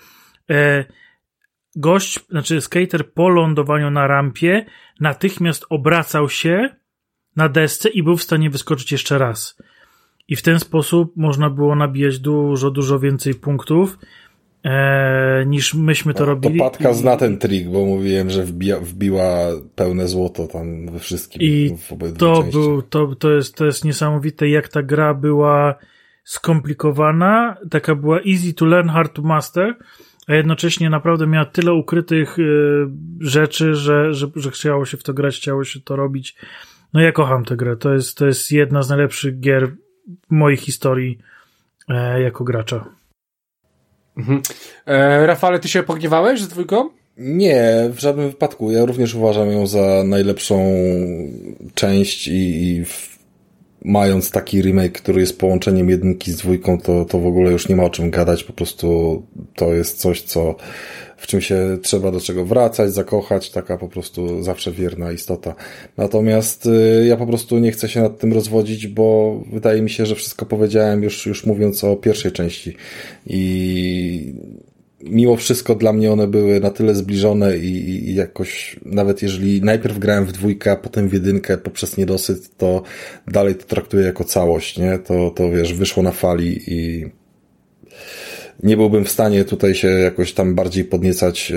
skater po lądowaniu na rampie natychmiast obracał się na desce i był w stanie wyskoczyć jeszcze raz. I w ten sposób można było nabijać dużo więcej punktów, niż myśmy to robili. To Patka zna ten trik, bo mówiłem, że wbiła pełne złoto tam we wszystkim. I to jest niesamowite, jak ta gra była skomplikowana, taka była easy to learn, hard to master, a jednocześnie naprawdę miała tyle ukrytych rzeczy, że chciało się w to grać, chciało się to robić. No ja kocham tę grę. To jest jedna z najlepszych gier w mojej historii jako gracza. Mhm. Rafale, ty się pogniewałeś z 2? Nie, w żadnym wypadku. Ja również uważam ją za najlepszą część i mając taki remake, który jest połączeniem 1 z 2, to w ogóle już nie ma o czym gadać. Po prostu to jest coś, w czym się trzeba do czego wracać, zakochać, taka po prostu zawsze wierna istota. Natomiast ja po prostu nie chcę się nad tym rozwodzić, bo wydaje mi się, że wszystko powiedziałem już mówiąc o pierwszej części. I mimo wszystko dla mnie one były na tyle zbliżone i jakoś, nawet jeżeli najpierw grałem w 2, a potem w 1 poprzez niedosyt, to dalej to traktuję jako całość, nie? To wiesz, wyszło na fali i nie byłbym w stanie tutaj się jakoś tam bardziej podniecać,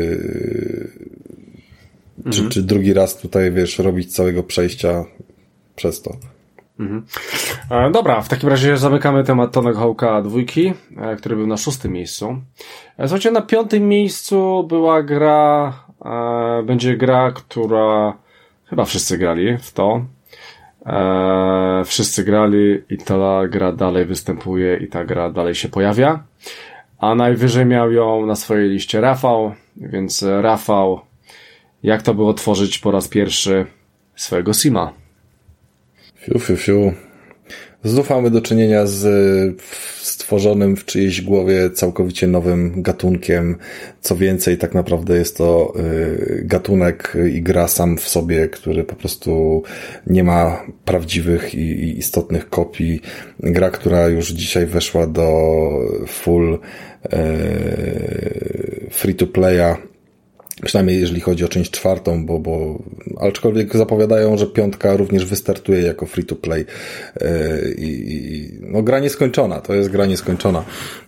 czy drugi raz tutaj, wiesz, robić całego przejścia przez to. Mhm. Dobra, w takim razie zamykamy temat Tony Hawk'a 2, który był na 6. miejscu. Słuchajcie, na 5. miejscu była będzie gra, która chyba wszyscy grali w to. Wszyscy grali i ta gra dalej występuje i ta gra dalej się pojawia. A najwyżej miał ją na swojej liście Rafał, więc Rafał, jak to było tworzyć po raz pierwszy swojego Sima? Fiu. Znów mamy do czynienia z stworzonym w czyjejś głowie całkowicie nowym gatunkiem. Co więcej, tak naprawdę jest to gatunek i gra sam w sobie, który po prostu nie ma prawdziwych i istotnych kopii. Gra, która już dzisiaj weszła do full free-to-playa, przynajmniej jeżeli chodzi o część 4, bo aczkolwiek zapowiadają, że 5 również wystartuje jako free-to-play. No gra nieskończona, to jest gra nieskończona.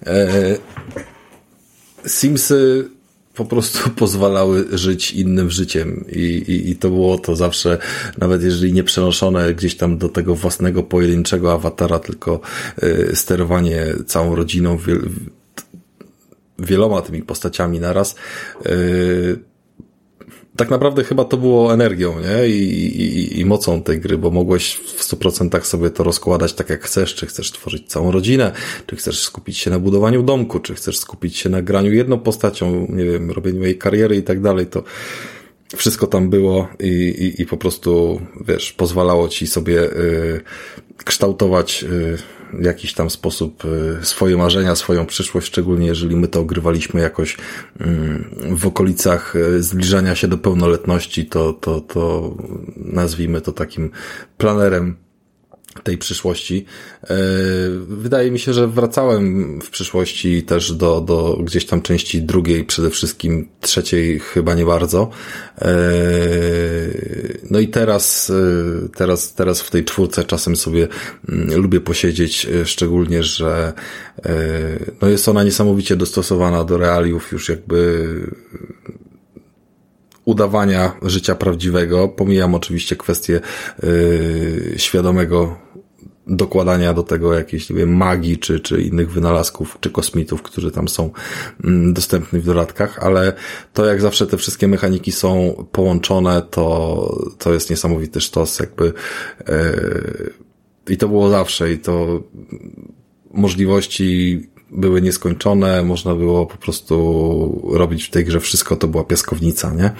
Simsy po prostu pozwalały żyć innym życiem i to było to zawsze, nawet jeżeli nie przenoszone gdzieś tam do tego własnego pojedynczego awatara, tylko sterowanie całą rodziną, wieloma tymi postaciami naraz. Tak naprawdę chyba to było energią, nie? I mocą tej gry, bo mogłeś w 100% sobie to rozkładać tak jak chcesz, czy chcesz tworzyć całą rodzinę, czy chcesz skupić się na budowaniu domku, czy chcesz skupić się na graniu jedną postacią, nie wiem, robieniu jej kariery i tak dalej, to wszystko tam było i po prostu, wiesz, pozwalało ci sobie kształtować w jakiś tam sposób swoje marzenia, swoją przyszłość, szczególnie jeżeli my to ogrywaliśmy jakoś w okolicach zbliżania się do pełnoletności, to nazwijmy to takim planerem tej przyszłości. Wydaje mi się, że wracałem w przyszłości też do gdzieś tam części 2, przede wszystkim 3 chyba nie bardzo. No i teraz w tej 4 czasem sobie lubię posiedzieć, szczególnie, że no jest ona niesamowicie dostosowana do realiów już jakby udawania życia prawdziwego. Pomijam oczywiście kwestię świadomego dokładania do tego jakiejś, nie wiem, magii, czy innych wynalazków, czy kosmitów, którzy tam są dostępni w dodatkach, ale to jak zawsze te wszystkie mechaniki są połączone, to jest niesamowity sztos, jakby i to było zawsze, i to możliwości były nieskończone, można było po prostu robić w tej grze wszystko, to była piaskownica, nie?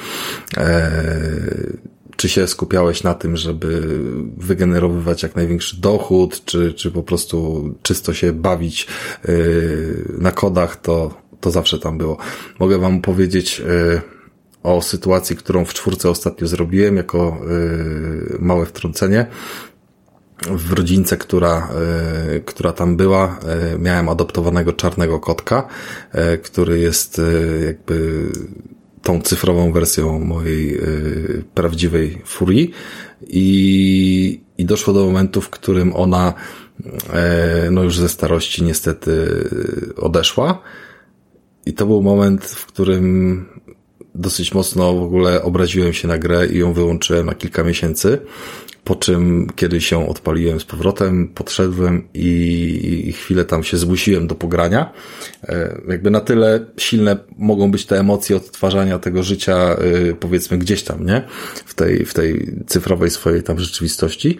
Czy się skupiałeś na tym, żeby wygenerowywać jak największy dochód, czy po prostu czysto się bawić na kodach, to zawsze tam było. Mogę wam powiedzieć o sytuacji, którą w 4 ostatnio zrobiłem, jako małe wtrącenie. W rodzince, która tam była, miałem adoptowanego czarnego kotka, który jest jakby tą cyfrową wersją mojej prawdziwej Furii i doszło do momentu, w którym ona no już ze starości niestety odeszła i to był moment, w którym dosyć mocno w ogóle obraziłem się na grę i ją wyłączyłem na kilka miesięcy. Po czym kiedyś ją odpaliłem z powrotem, podszedłem i chwilę tam się zmusiłem do pogrania. Jakby na tyle silne mogą być te emocje odtwarzania tego życia, powiedzmy gdzieś tam, nie? W tej cyfrowej swojej tam rzeczywistości.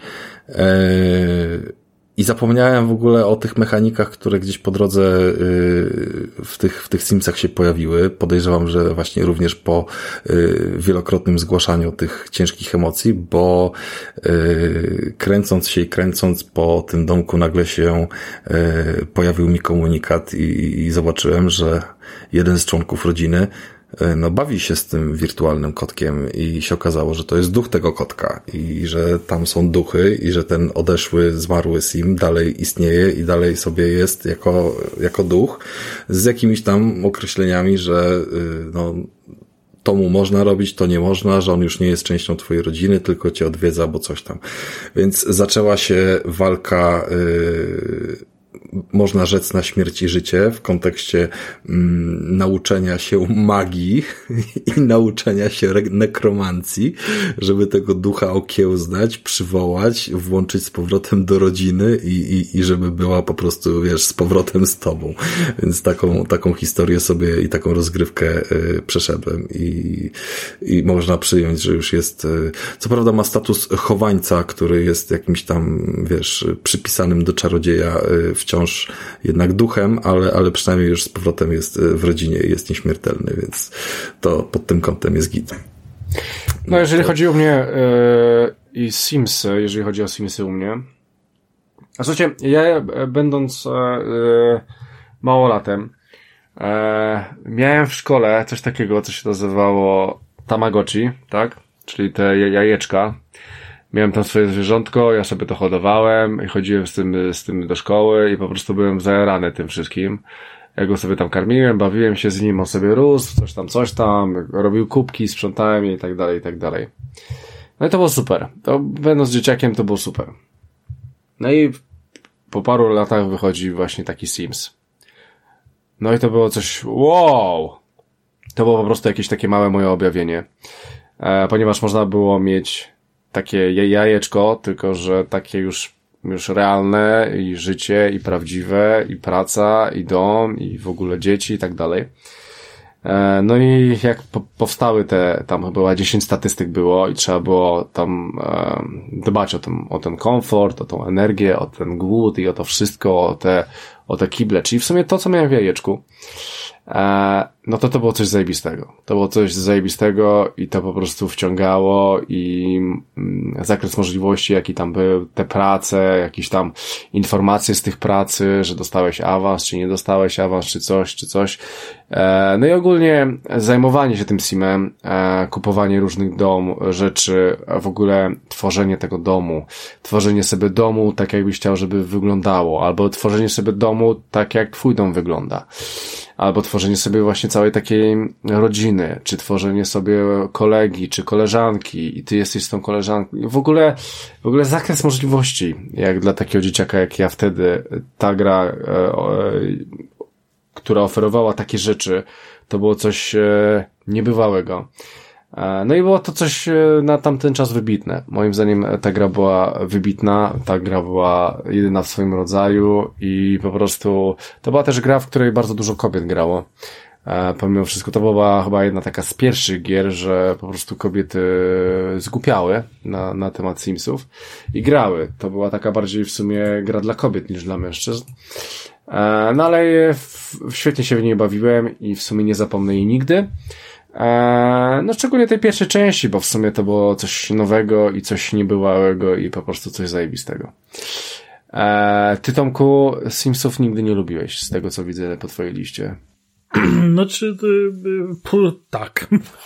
I zapomniałem w ogóle o tych mechanikach, które gdzieś po drodze w tych Simsach się pojawiły. Podejrzewam, że właśnie również po wielokrotnym zgłaszaniu tych ciężkich emocji, bo kręcąc się i kręcąc po tym domku nagle się pojawił mi komunikat i zobaczyłem, że jeden z członków rodziny bawi się z tym wirtualnym kotkiem i się okazało, że to jest duch tego kotka i że tam są duchy i że ten odeszły, zmarły Sim dalej istnieje i dalej sobie jest jako duch z jakimiś tam określeniami, że to mu można robić, to nie można, że on już nie jest częścią twojej rodziny, tylko cię odwiedza, bo coś tam. Więc zaczęła się walka można rzec na śmierć i życie w kontekście nauczenia się magii i nauczenia się nekromancji, żeby tego ducha okiełznać, przywołać, włączyć z powrotem do rodziny i żeby była po prostu, wiesz, z powrotem z tobą. Więc taką historię sobie i taką rozgrywkę przeszedłem i można przyjąć, że już jest, co prawda ma status chowańca, który jest jakimś tam, wiesz, przypisanym do czarodzieja wciąż jednak duchem, ale przynajmniej już z powrotem jest w rodzinie i jest nieśmiertelny, więc to pod tym kątem jest git. No jeżeli chodzi o mnie i Simsy, jeżeli chodzi o Simsy u mnie, a słuchajcie, ja będąc małolatem miałem w szkole coś takiego, co się nazywało Tamagotchi, tak? Czyli te jajeczka. Miałem tam swoje zwierzątko, ja sobie to hodowałem i chodziłem z tym do szkoły i po prostu byłem zajarany tym wszystkim. Ja go sobie tam karmiłem, bawiłem się z nim, on sobie rósł, coś tam, robił kubki, sprzątałem je i tak dalej, i tak dalej. No i to było super. To, będąc dzieciakiem, to było super. No i po paru latach wychodzi właśnie taki Sims. No i to było coś, wow! To było po prostu jakieś takie małe moje objawienie. Ponieważ można było mieć takie jajeczko, tylko że takie już realne i życie, i prawdziwe, i praca, i dom, i w ogóle dzieci i tak dalej. No i jak powstały tam chyba 10 statystyk było i trzeba było tam dbać o ten komfort, o tą energię, o ten głód i o to wszystko, o te kible, czyli w sumie to, co miałem w jajeczku, no to było coś zajebistego. To było coś zajebistego i to po prostu wciągało i zakres możliwości, jaki tam był, te prace, jakieś tam informacje z tych pracy, że dostałeś awans, czy nie dostałeś awans, czy coś. No i ogólnie zajmowanie się tym simem, kupowanie różnych rzeczy, w ogóle tworzenie tego domu, tworzenie sobie domu tak, jakbyś chciał, żeby wyglądało, albo tworzenie sobie domu tak, jak twój dom wygląda. Albo tworzenie sobie właśnie całej takiej rodziny, czy tworzenie sobie kolegi, czy koleżanki i ty jesteś z tą koleżanką. W ogóle zakres możliwości, jak dla takiego dzieciaka jak ja wtedy, ta gra, która oferowała takie rzeczy, to było coś niebywałego. No i było to coś na tamten czas wybitne. Moim zdaniem ta gra była wybitna, ta gra była jedyna w swoim rodzaju i po prostu to była też gra, w której bardzo dużo kobiet grało. Pomimo wszystko to była chyba jedna taka z pierwszych gier, że po prostu kobiety zgłupiały na temat Simsów i grały. To była taka bardziej w sumie gra dla kobiet niż dla mężczyzn. No ale świetnie się w niej bawiłem i w sumie nie zapomnę jej nigdy. No szczególnie tej pierwszej części, bo w sumie to było coś nowego i coś niebywałego i po prostu coś zajebistego. Ty, Tomku, Simsów nigdy nie lubiłeś, z tego co widzę po twojej liście. Tak.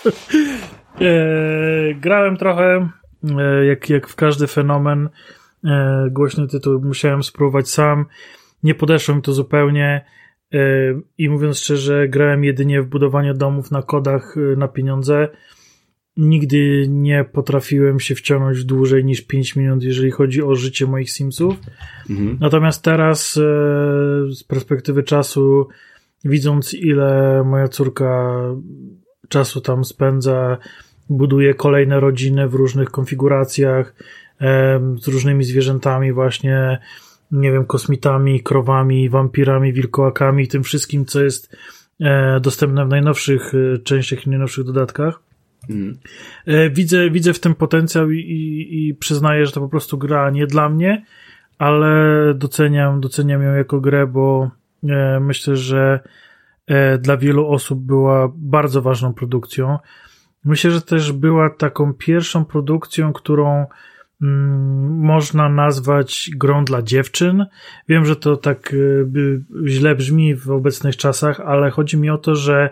Grałem trochę, jak w każdy fenomen, głośny tytuł musiałem spróbować sam, nie podeszło mi to zupełnie. I mówiąc szczerze, grałem jedynie w budowanie domów na kodach na pieniądze. Nigdy nie potrafiłem się wciągnąć dłużej niż 5 minut, jeżeli chodzi o życie moich Simsów. Mhm. Natomiast teraz z perspektywy czasu, widząc ile moja córka czasu tam spędza, buduje kolejne rodziny w różnych konfiguracjach, z różnymi zwierzętami właśnie, nie wiem, kosmitami, krowami, wampirami, wilkołakami, tym wszystkim, co jest dostępne w najnowszych częściach i najnowszych dodatkach. Widzę w tym potencjał i przyznaję, że to po prostu gra nie dla mnie, ale doceniam ją jako grę, bo myślę, że dla wielu osób była bardzo ważną produkcją. Myślę, że też była taką pierwszą produkcją, którą można nazwać grą dla dziewczyn. Wiem, że to tak źle brzmi w obecnych czasach, ale chodzi mi o to, że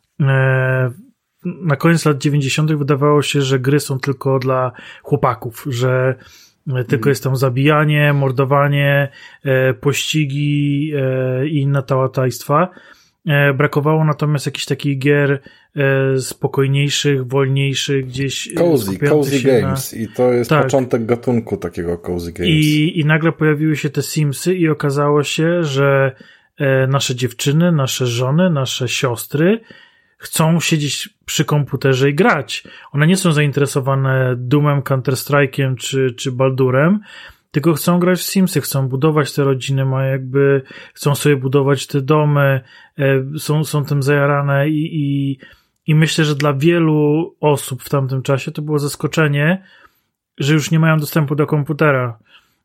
na koniec lat 90. wydawało się, że gry są tylko dla chłopaków, że tylko jest tam zabijanie, mordowanie, pościgi i inne tałataństwa. Brakowało natomiast jakichś takich gier spokojniejszych, wolniejszych, gdzieś Cozy Games i to jest początek gatunku takiego Cozy Games. I nagle pojawiły się te Simsy i okazało się, że nasze dziewczyny, nasze żony, nasze siostry chcą siedzieć przy komputerze i grać. One nie są zainteresowane Doomem, Counter-Strike'iem czy Baldurem, tylko chcą grać w Simsy, chcą budować te rodziny, chcą sobie budować te domy, są tym zajarane i myślę, że dla wielu osób w tamtym czasie to było zaskoczenie, że już nie mają dostępu do komputera,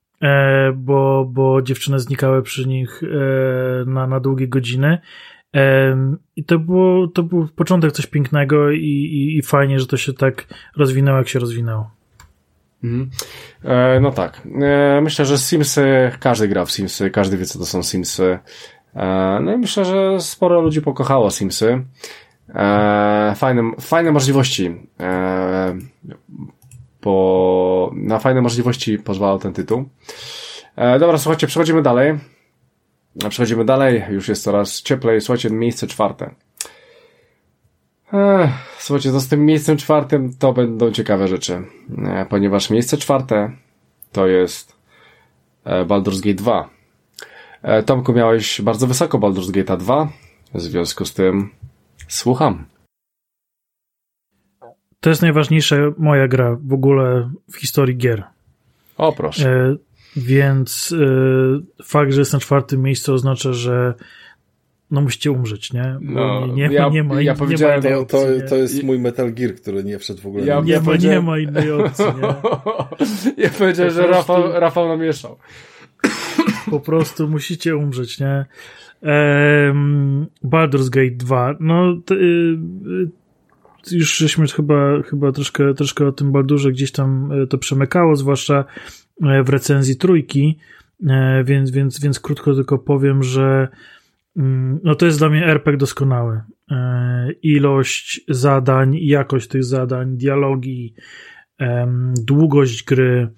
bo dziewczyny znikały przy nich na długie godziny. I to był początek coś pięknego i fajnie, że to się tak rozwinęło, jak się rozwinęło. No tak. Myślę, że Simsy, każdy gra w Simsy, każdy wie, co to są Simsy. No i myślę, że sporo ludzi pokochało Simsy. Fajne możliwości. Na fajne możliwości pozwalał ten tytuł. Dobra, słuchajcie, przechodzimy dalej. Już jest coraz cieplej. Słuchajcie, miejsce 4. Słuchajcie, to z tym miejscem 4 to będą ciekawe rzeczy, ponieważ miejsce 4 to jest Baldur's Gate 2. Tomku, miałeś bardzo wysoko Baldur's Gate'a 2, w związku z tym słucham. To jest najważniejsza moja gra w ogóle w historii gier. O, proszę. Więc fakt, że jestem na 4. miejscu oznacza, że musicie umrzeć, nie? Nie ma innej opcji. To jest mój Metal Gear, który nie wszedł w ogóle. Nie ma innej opcji, nie? Ja powiedziałem, że Rafał namieszał. Po prostu musicie umrzeć, nie? Baldur's Gate 2. Już żeśmy chyba troszkę o tym Baldurze gdzieś tam to przemykało, zwłaszcza w recenzji 3, więc krótko tylko powiem, że to jest dla mnie RPG doskonały. Ilość zadań, jakość tych zadań, dialogi, długość gry,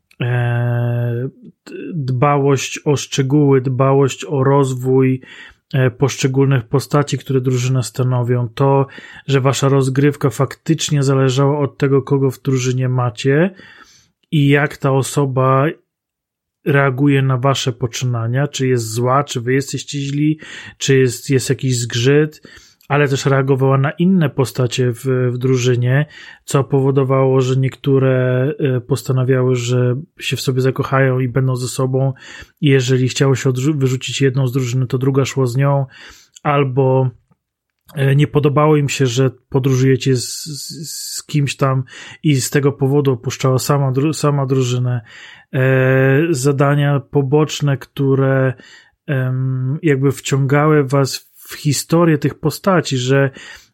dbałość o szczegóły, dbałość o rozwój poszczególnych postaci, które drużynę stanowią, to, że wasza rozgrywka faktycznie zależała od tego, kogo w drużynie macie i jak ta osoba reaguje na wasze poczynania, czy jest zła, czy wy jesteście źli, czy jest jakiś zgrzyt, ale też reagowała na inne postacie w drużynie, co powodowało, że niektóre postanawiały, że się w sobie zakochają i będą ze sobą i jeżeli chciało się wyrzucić jedną z drużyny, to druga szła z nią, albo nie podobało im się, że podróżujecie z kimś tam i z tego powodu opuszczała sama drużynę. Zadania poboczne, które jakby wciągały was w historię tych postaci, że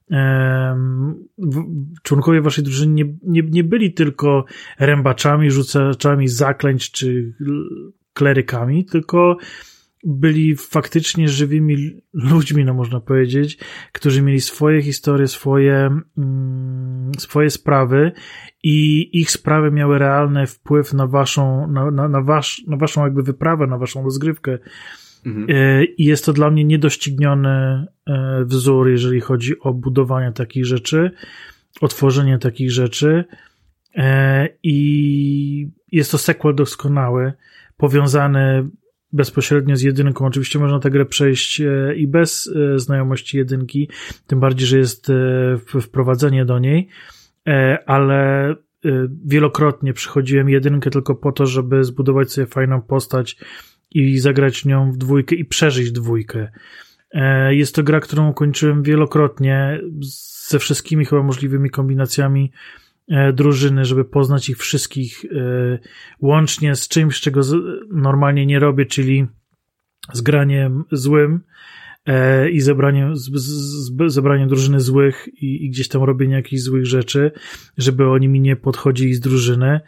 członkowie waszej drużyny nie byli tylko rębaczami, rzucaczami zaklęć czy klerykami, tylko byli faktycznie żywymi ludźmi, można powiedzieć, którzy mieli swoje historie, swoje sprawy i ich sprawy miały realny wpływ na waszą jakby wyprawę, na waszą rozgrywkę. I jest to dla mnie niedościgniony wzór, jeżeli chodzi o budowanie takich rzeczy, o tworzenie takich rzeczy i jest to sequel doskonały, powiązany bezpośrednio z jedynką. Oczywiście można tę grę przejść i bez znajomości jedynki, tym bardziej, że jest wprowadzenie do niej, ale wielokrotnie przychodziłem jedynkę tylko po to, żeby zbudować sobie fajną postać i zagrać nią w dwójkę i przeżyć dwójkę. Jest to gra, którą ukończyłem wielokrotnie ze wszystkimi chyba możliwymi kombinacjami drużyny, żeby poznać ich wszystkich, łącznie z czymś, czego normalnie nie robię, czyli z graniem złym i zebraniem drużyny złych i gdzieś tam robienie jakichś złych rzeczy, żeby oni mi nie podchodzili z drużyny.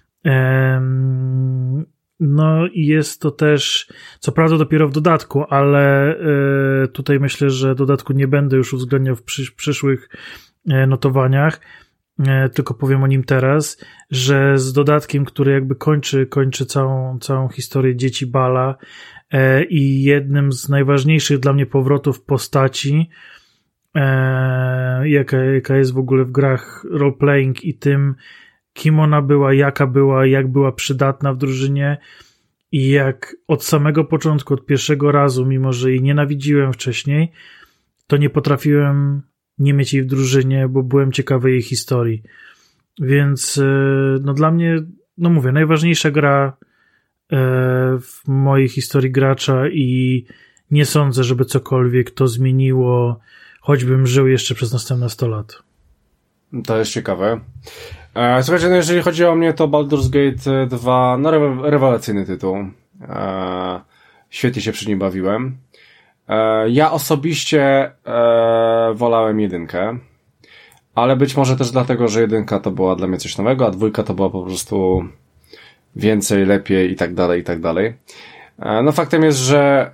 No i jest to też, co prawda dopiero w dodatku, ale tutaj myślę, że dodatku nie będę już uwzględniał w przyszłych notowaniach, tylko powiem o nim teraz, że z dodatkiem, który jakby kończy całą historię dzieci Bala i jednym z najważniejszych dla mnie powrotów postaci, jaka jest w ogóle w grach roleplaying i tym, kim ona była, jak była przydatna w drużynie i jak od samego początku, od pierwszego razu, mimo że jej nienawidziłem wcześniej, to nie potrafiłem nie mieć jej w drużynie, bo byłem ciekawy jej historii. Więc no dla mnie, no mówię, najważniejsza gra w mojej historii gracza i nie sądzę, żeby cokolwiek to zmieniło, choćbym żył jeszcze przez następne 100 lat. To jest ciekawe. Słuchajcie, no jeżeli chodzi o mnie, to Baldur's Gate 2, no rewelacyjny tytuł. Świetnie się przy nim bawiłem. Ja osobiście wolałem jedynkę, ale być może też dlatego, że jedynka to była dla mnie coś nowego, a dwójka to była po prostu więcej, lepiej i tak dalej, i tak dalej. No faktem jest, że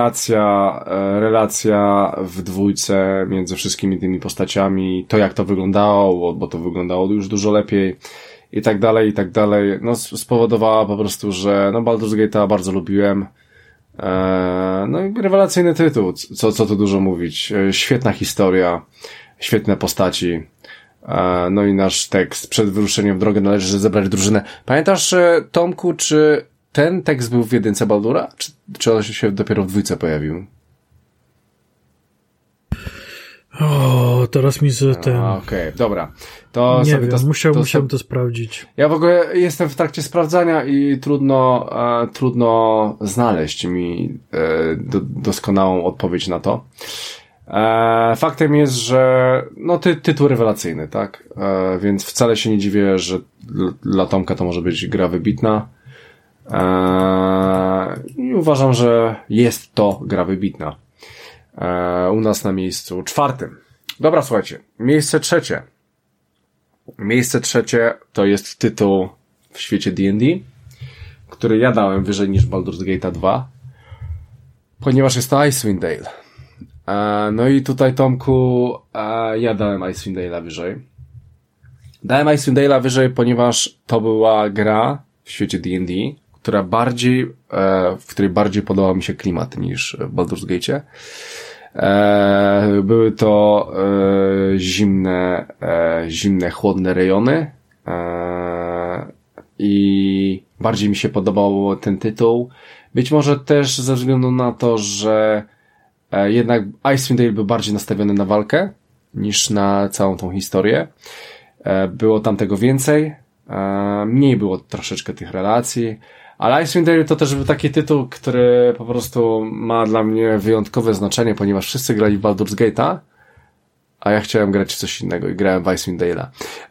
relacja w dwójce między wszystkimi tymi postaciami, to jak to wyglądało, bo to wyglądało już dużo lepiej i tak dalej, no spowodowała po prostu, że no Baldur's Gate'a bardzo lubiłem. No i rewelacyjny tytuł, co tu dużo mówić. Świetna historia, świetne postaci. No i nasz tekst: przed wyruszeniem w drogę należy zebrać drużynę. Pamiętasz, Tomku, czy ten tekst był w jedynce Baldura? Czy on się dopiero w dwójce pojawił? O, teraz mi z tym... Okej, dobra. To nie sobie wiem, musiałbym to sprawdzić. Ja w ogóle jestem w trakcie sprawdzania i trudno znaleźć mi doskonałą odpowiedź na to. Faktem jest, że no tytuł rewelacyjny, tak? Więc wcale się nie dziwię, że dla Tomka to może być gra wybitna. I uważam, że jest to gra wybitna. U nas na miejscu 4. Dobra, słuchajcie. Miejsce trzecie to jest tytuł w świecie D&D, który ja dałem wyżej niż Baldur's Gate 2, ponieważ jest to Icewind Dale. No i tutaj, Tomku, ja dałem Icewind Dale'a wyżej. Dałem Icewind Dale'a wyżej, ponieważ to była gra w świecie D&D, w której bardziej podobał mi się klimat niż w Baldur's Gate'cie. Były to zimne, chłodne rejony i bardziej mi się podobał ten tytuł. Być może też ze względu na to, że jednak Icewind Dale był bardziej nastawiony na walkę niż na całą tą historię. Było tam tego więcej, mniej było troszeczkę tych relacji, ale Icewind Dale to też był taki tytuł, który po prostu ma dla mnie wyjątkowe znaczenie, ponieważ wszyscy grali w Baldur's Gate'a, a ja chciałem grać w coś innego i grałem w Icewind Dale'a.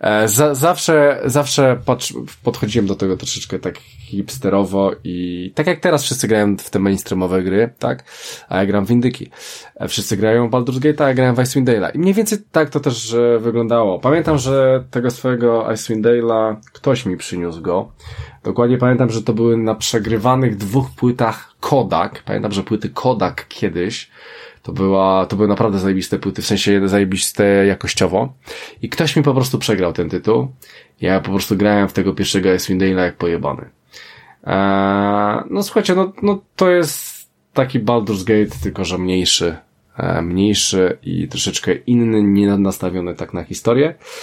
Zawsze podchodziłem do tego troszeczkę tak hipsterowo i tak jak teraz wszyscy grają w te mainstreamowe gry, tak? A ja gram w indyki. Wszyscy grają w Baldur's Gate'a, a ja grałem w Icewind Dale'a. I mniej więcej tak to też wyglądało. Pamiętam, że tego swojego Icewind Dale'a ktoś mi przyniósł go. Dokładnie pamiętam, że to były na przegrywanych 2 płytach Kodak. Pamiętam, że płyty Kodak kiedyś to były naprawdę zajebiste płyty, w sensie zajebiste jakościowo. I ktoś mi po prostu przegrał ten tytuł. Ja po prostu grałem w tego pierwszego Icewind Dale'a jak pojebany. No słuchajcie, no to jest taki Baldur's Gate, tylko że mniejszy i troszeczkę inny, nie nastawiony tak na historię.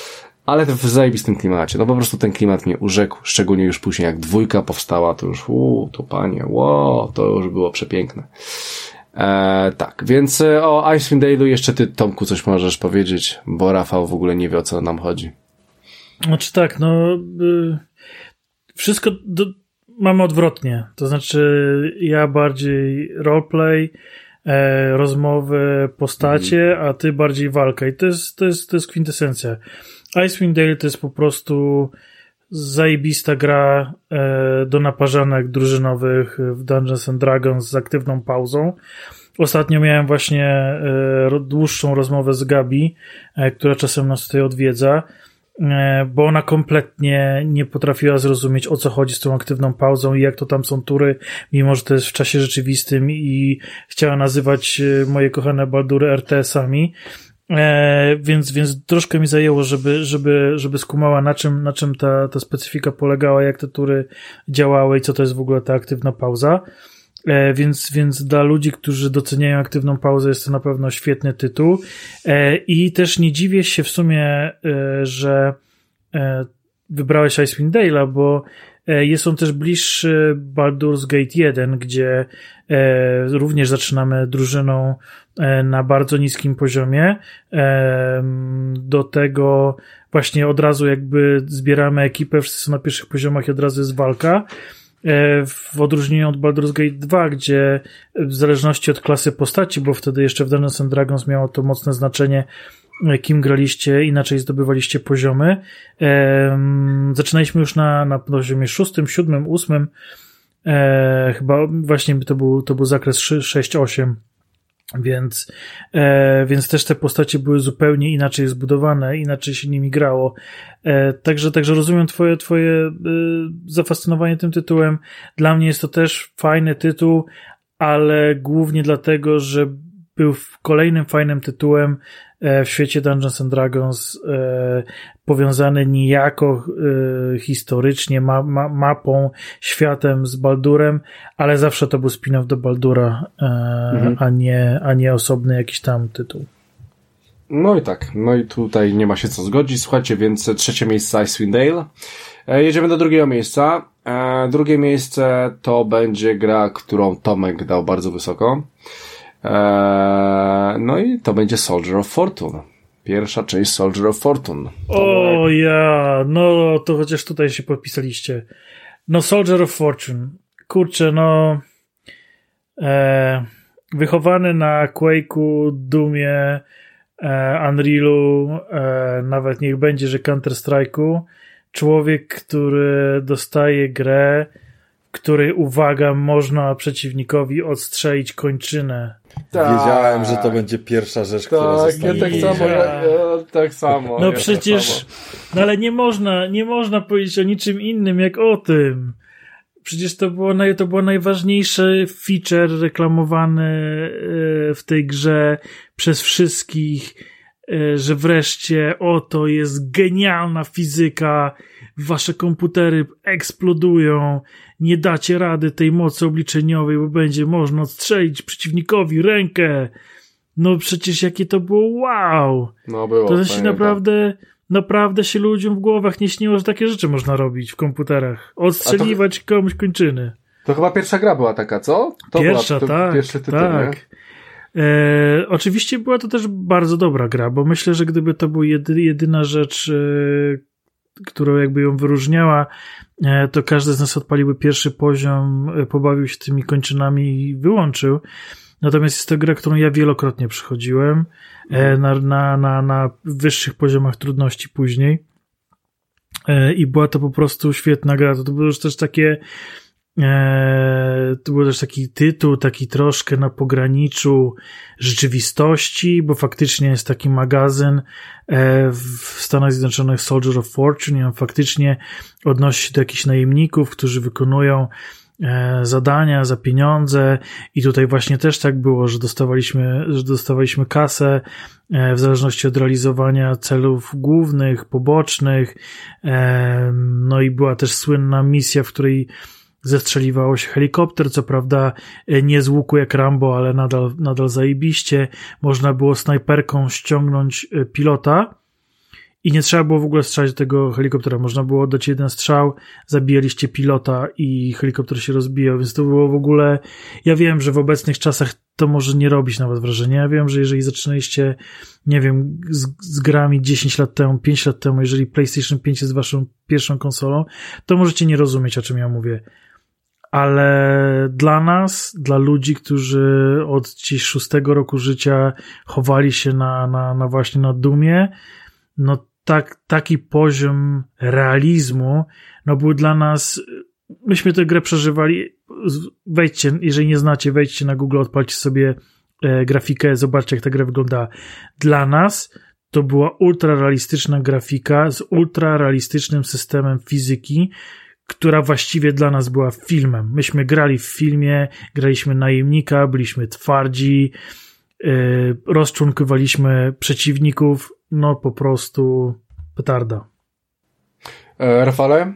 ale w zajebistym klimacie. No po prostu ten klimat mnie urzekł, szczególnie już później jak 2 powstała, to już to panie, to już było przepiękne. Tak, więc o Icewind Dale'u jeszcze ty, Tomku, coś możesz powiedzieć, bo Rafał w ogóle nie wie, o co nam chodzi. Znaczy tak, wszystko mamy odwrotnie, to znaczy ja bardziej roleplay, rozmowy, postacie, a ty bardziej walka i to jest kwintesencja. Icewind Dale to jest po prostu zajebista gra do naparzanek drużynowych w Dungeons and Dragons z aktywną pauzą. Ostatnio miałem właśnie dłuższą rozmowę z Gabi, która czasem nas tutaj odwiedza, bo ona kompletnie nie potrafiła zrozumieć, o co chodzi z tą aktywną pauzą i jak to tam są tury, mimo że to jest w czasie rzeczywistym i chciała nazywać moje kochane Baldury RTS-ami. Więc troszkę mi zajęło, żeby skumała na czym ta specyfika polegała, jak te tury działały i co to jest w ogóle ta aktywna pauza. Więc dla ludzi, którzy doceniają aktywną pauzę, jest to na pewno świetny tytuł. I też nie dziwię się w sumie, że wybrałeś Icewind Dale'a, bo jest on też bliższy Baldur's Gate 1, gdzie również zaczynamy drużyną na bardzo niskim poziomie. Do tego właśnie od razu jakby zbieramy ekipę, wszyscy są na pierwszych poziomach i od razu jest walka. W odróżnieniu od Baldur's Gate 2, gdzie w zależności od klasy postaci, bo wtedy jeszcze w Dungeons and Dragons miało to mocne znaczenie, kim graliście, inaczej zdobywaliście poziomy. Zaczynaliśmy już na poziomie 6, 7, 8. Chyba właśnie to był zakres 6-8. Więc też te postacie były zupełnie inaczej zbudowane, inaczej się nimi grało. Także rozumiem twoje zafascynowanie tym tytułem. Dla mnie jest to też fajny tytuł, ale głównie dlatego, że był kolejnym fajnym tytułem w świecie Dungeons and Dragons, powiązany niejako historycznie mapą, światem z Baldurem, ale zawsze to był spin-off do Baldura, a nie osobny jakiś tam tytuł. No i tak, no i tutaj nie ma się co zgodzić. Słuchajcie, więc 3. miejsce Icewind Dale. Jedziemy do 2. miejsca. 2. miejsce to będzie gra, którą Tomek dał bardzo wysoko. No i to będzie Soldier of Fortune. Pierwsza część Soldier of Fortune. No to chociaż tutaj się podpisaliście. No Soldier of Fortune. Kurczę, wychowany na Quake'u, Doomie, Unrealu, nawet niech będzie, że Counter-Strike'u. Człowiek, który dostaje grę, w której, uwaga, można przeciwnikowi odstrzelić kończynę. Wiedziałem, że to będzie pierwsza rzecz, która zostanie. Tak samo. No przecież, ale nie można powiedzieć o niczym innym jak o tym. Przecież to było najważniejszy feature reklamowany w tej grze przez wszystkich, że wreszcie oto jest genialna fizyka, wasze komputery eksplodują, nie dacie rady tej mocy obliczeniowej, bo będzie można odstrzelić przeciwnikowi rękę. No przecież jakie to było wow! No było. To się naprawdę się ludziom w głowach nie śniło, że takie rzeczy można robić w komputerach. Odstrzeliwać komuś kończyny. To chyba pierwsza gra była taka, co? Pierwszy tytuł, tak. Oczywiście była to też bardzo dobra gra, bo myślę, że gdyby to była jedyna rzecz, którą jakby ją wyróżniała, to każdy z nas odpaliłby pierwszy poziom, pobawił się tymi kończynami i wyłączył. Natomiast jest to gra, którą ja wielokrotnie przechodziłem na wyższych poziomach trudności później i była to po prostu świetna gra. To było już też takie to był też taki tytuł, taki troszkę na pograniczu rzeczywistości, bo faktycznie jest taki magazyn w Stanach Zjednoczonych Soldier of Fortune i on faktycznie odnosi się do jakichś najemników, którzy wykonują zadania za pieniądze i tutaj właśnie też tak było, że dostawaliśmy kasę w zależności od realizowania celów głównych, pobocznych, no i była też słynna misja, w której zestrzeliwało się helikopter, co prawda nie z łuku jak Rambo, ale nadal zajebiście. Można było snajperką ściągnąć pilota i nie trzeba było w ogóle strzelać do tego helikoptera. Można było oddać jeden strzał, zabijaliście pilota i helikopter się rozbijał, więc to było w ogóle... Ja wiem, że w obecnych czasach to może nie robić nawet wrażenia. Ja wiem, że jeżeli zaczynaliście, nie wiem, z grami 10 lat temu, 5 lat temu, jeżeli PlayStation 5 jest waszą pierwszą konsolą, to możecie nie rozumieć, o czym ja mówię. Ale dla nas, dla ludzi, którzy od gdzieś 6 roku życia chowali się na właśnie na Doomie, no taki poziom realizmu, no był dla nas, myśmy tę grę przeżywali, wejdźcie, jeżeli nie znacie, wejdźcie na Google, odpalcie sobie grafikę, zobaczcie, jak ta gra wygląda. Dla nas to była ultrarealistyczna grafika z ultrarealistycznym systemem fizyki, która właściwie dla nas była filmem. Myśmy grali w filmie, graliśmy najemnika, byliśmy twardzi, rozczłonkowaliśmy przeciwników, no po prostu petarda. Rafale?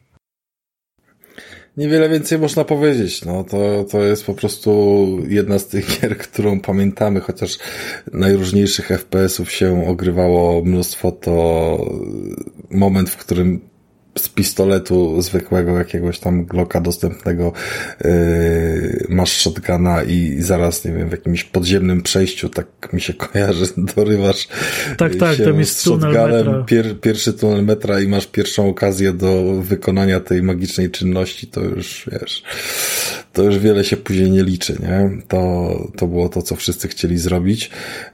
Niewiele więcej można powiedzieć. No, to jest po prostu jedna z tych gier, którą pamiętamy, chociaż najróżniejszych FPS-ów się ogrywało mnóstwo, to moment, w którym z pistoletu zwykłego jakiegoś tam Glocka dostępnego masz shotguna i zaraz, nie wiem, w jakimś podziemnym przejściu, tak mi się kojarzy, dorywasz tak, tam jest tunel metra. Pierwszy tunel metra i masz pierwszą okazję do wykonania tej magicznej czynności, to już, wiesz, to już wiele się później nie liczy, nie? To było to, co wszyscy chcieli zrobić.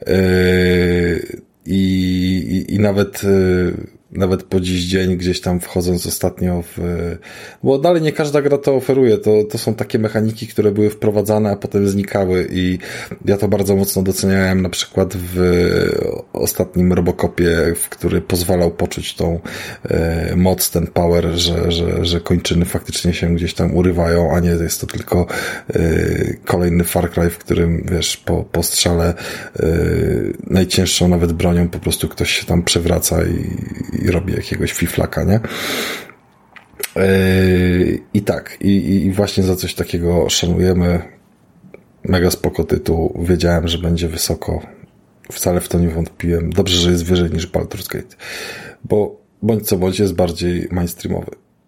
I nawet po dziś dzień, gdzieś tam wchodząc ostatnio bo dalej nie każda gra to oferuje, to są takie mechaniki, które były wprowadzane, a potem znikały i ja to bardzo mocno doceniałem, na przykład w ostatnim Robocopie, który pozwalał poczuć tą moc, ten power, że kończyny faktycznie się gdzieś tam urywają, a nie jest to tylko kolejny Far Cry, w którym, wiesz, po strzale najcięższą nawet bronią po prostu ktoś się tam przewraca i robi jakiegoś fiflaka, nie? I tak, i właśnie za coś takiego szanujemy. Mega spoko tytuł. Wiedziałem, że będzie wysoko. Wcale w to nie wątpiłem. Dobrze, że jest wyżej niż Baldur's Gate. Bo bądź co bądź jest bardziej mainstreamowy.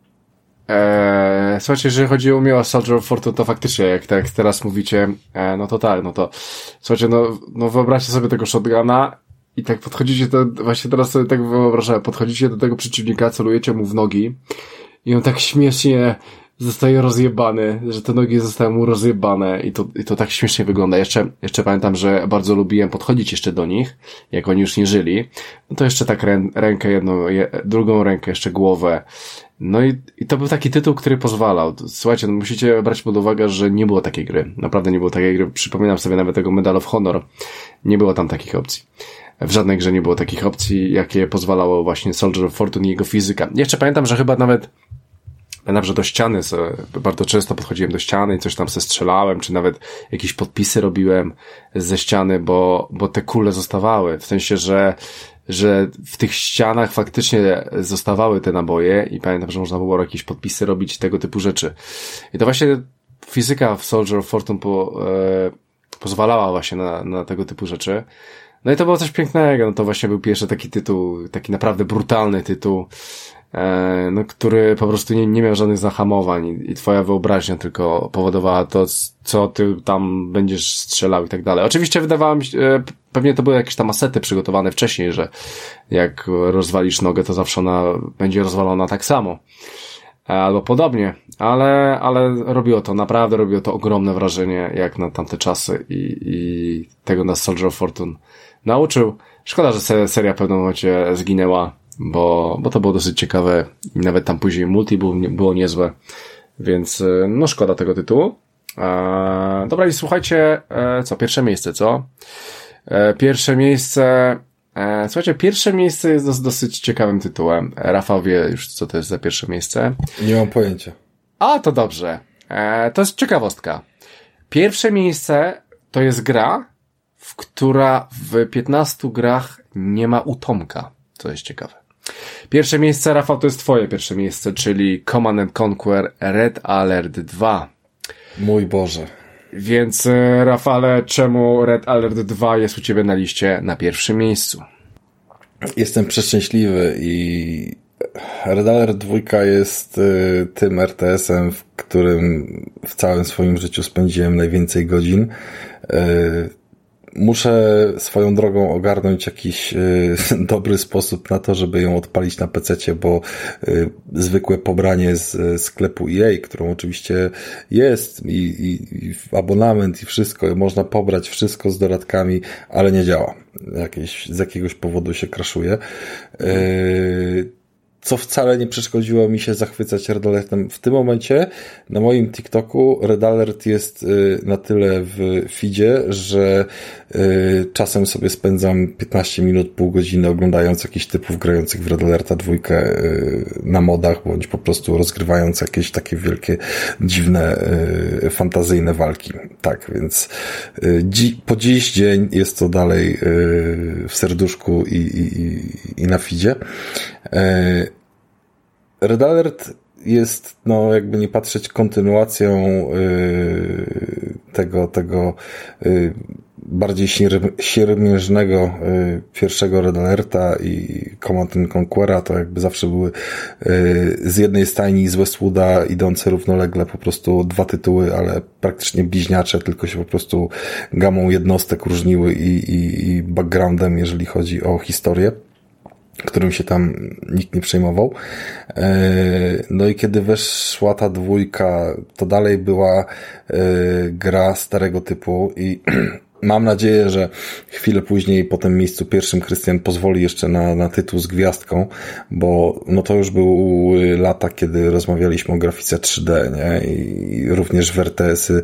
Słuchajcie, jeżeli chodzi o mnie o Soldier of Fortune, to faktycznie, jak tak teraz mówicie, no to tak, no to słuchajcie, no wyobraźcie sobie tego shotguna i tak podchodzicie właśnie teraz sobie tak wyobrażałem, podchodzicie do tego przeciwnika, celujecie mu w nogi i on tak śmiesznie zostaje rozjebany, że te nogi zostają mu rozjebane i to tak śmiesznie wygląda. Jeszcze pamiętam, że bardzo lubiłem podchodzić jeszcze do nich, jak oni już nie żyli. No to jeszcze tak rękę jedną, drugą rękę, jeszcze głowę. No i to był taki tytuł, który pozwalał. Słuchajcie, no musicie brać pod uwagę, że nie było takiej gry. Naprawdę nie było takiej gry. Przypominam sobie nawet tego Medal of Honor. Nie było tam takich opcji. W żadnej grze nie było takich opcji, jakie pozwalało właśnie Soldier of Fortune i jego fizyka. Jeszcze pamiętam, że chyba nawet do ściany, bardzo często podchodziłem do ściany i coś tam se strzelałem, czy nawet jakieś podpisy robiłem ze ściany, bo te kule zostawały. W sensie, że w tych ścianach faktycznie zostawały te naboje i pamiętam, że można było jakieś podpisy robić, tego typu rzeczy. I to właśnie fizyka w Soldier of Fortune pozwalała właśnie na tego typu rzeczy. No i to było coś pięknego, no to właśnie był pierwszy taki tytuł, taki naprawdę brutalny tytuł, no, który po prostu nie miał żadnych zahamowań i twoja wyobraźnia tylko powodowała to, co ty tam będziesz strzelał i tak dalej. Oczywiście wydawało mi się, pewnie to były jakieś tam asety przygotowane wcześniej, że jak rozwalisz nogę, to zawsze ona będzie rozwalona tak samo. Albo podobnie, ale naprawdę robiło to ogromne wrażenie, jak na tamte czasy i tego nas Soldier of Fortune nauczył. Szkoda, że seria w pewnym momencie zginęła, bo to było dosyć ciekawe i nawet tam później multi było niezłe, więc no szkoda tego tytułu. Dobra, i słuchajcie, pierwsze miejsce, co? Pierwsze miejsce, słuchajcie, pierwsze miejsce jest dosyć ciekawym tytułem. Rafał wie już, co to jest za pierwsze miejsce. Nie mam pojęcia. A, to dobrze. To jest ciekawostka. Pierwsze miejsce to jest gra, która w 15 grach nie ma utomka, co jest ciekawe. Pierwsze miejsce, Rafał, to jest twoje pierwsze miejsce, czyli Command & Conquer Red Alert 2. Mój Boże. Więc, Rafale, czemu Red Alert 2 jest u ciebie na liście na pierwszym miejscu? jestem przeszczęśliwy i Red Alert 2 jest tym RTS-em, w którym w całym swoim życiu spędziłem najwięcej godzin. Muszę swoją drogą ogarnąć jakiś dobry sposób na to, żeby ją odpalić na PC-cie, bo zwykłe pobranie z sklepu EA, którą oczywiście jest i abonament i wszystko, można pobrać wszystko z dodatkami, ale nie działa. Z jakiegoś powodu się crashuje. Co wcale nie przeszkodziło mi się zachwycać Red Alertem. W tym momencie na moim TikToku Red Alert jest na tyle w feedzie, że czasem sobie spędzam 15 minut, pół godziny oglądając jakichś typów grających w Red Alerta 2 na modach, bądź po prostu rozgrywając jakieś takie wielkie, dziwne, fantazyjne walki. Tak, więc po dziś dzień jest to dalej w serduszku i na feedzie. Red Alert jest, no jakby nie patrzeć, kontynuacją tego bardziej siermiężnego pierwszego Red Alerta i Command & Conquera. To jakby zawsze były z jednej stajni z Westwooda idące równolegle po prostu dwa tytuły, ale praktycznie bliźniacze, tylko się po prostu gamą jednostek różniły i backgroundem, jeżeli chodzi o historię, którym się tam nikt nie przejmował. No i kiedy weszła ta 2, to dalej była gra starego typu i mam nadzieję, że chwilę później po tym miejscu pierwszym Krystian pozwoli jeszcze na tytuł z gwiazdką, bo no to już były lata, kiedy rozmawialiśmy o grafice 3D, nie? I również w RTS-y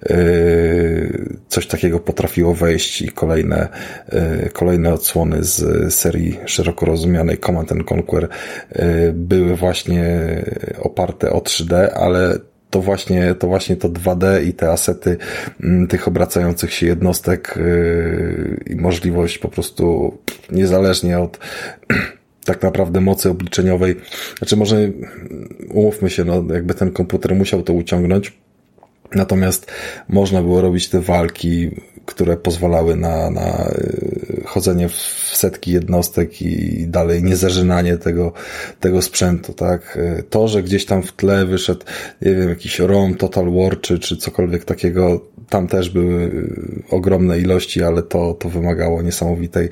coś takiego potrafiło wejść i kolejne odsłony z serii szeroko rozumianej Command & Conquer były właśnie oparte o 3D, ale to właśnie to 2D i te asety tych obracających się jednostek i możliwość po prostu niezależnie od tak naprawdę mocy obliczeniowej. Znaczy może umówmy się, no jakby ten komputer musiał to uciągnąć, natomiast można było robić te walki, które pozwalały na chodzenie w setki jednostek i dalej niezażynanie tego sprzętu, tak? To, że gdzieś tam w tle wyszedł, nie wiem, jakiś ROM, Total War, czy cokolwiek takiego, tam też były ogromne ilości, ale to wymagało niesamowitej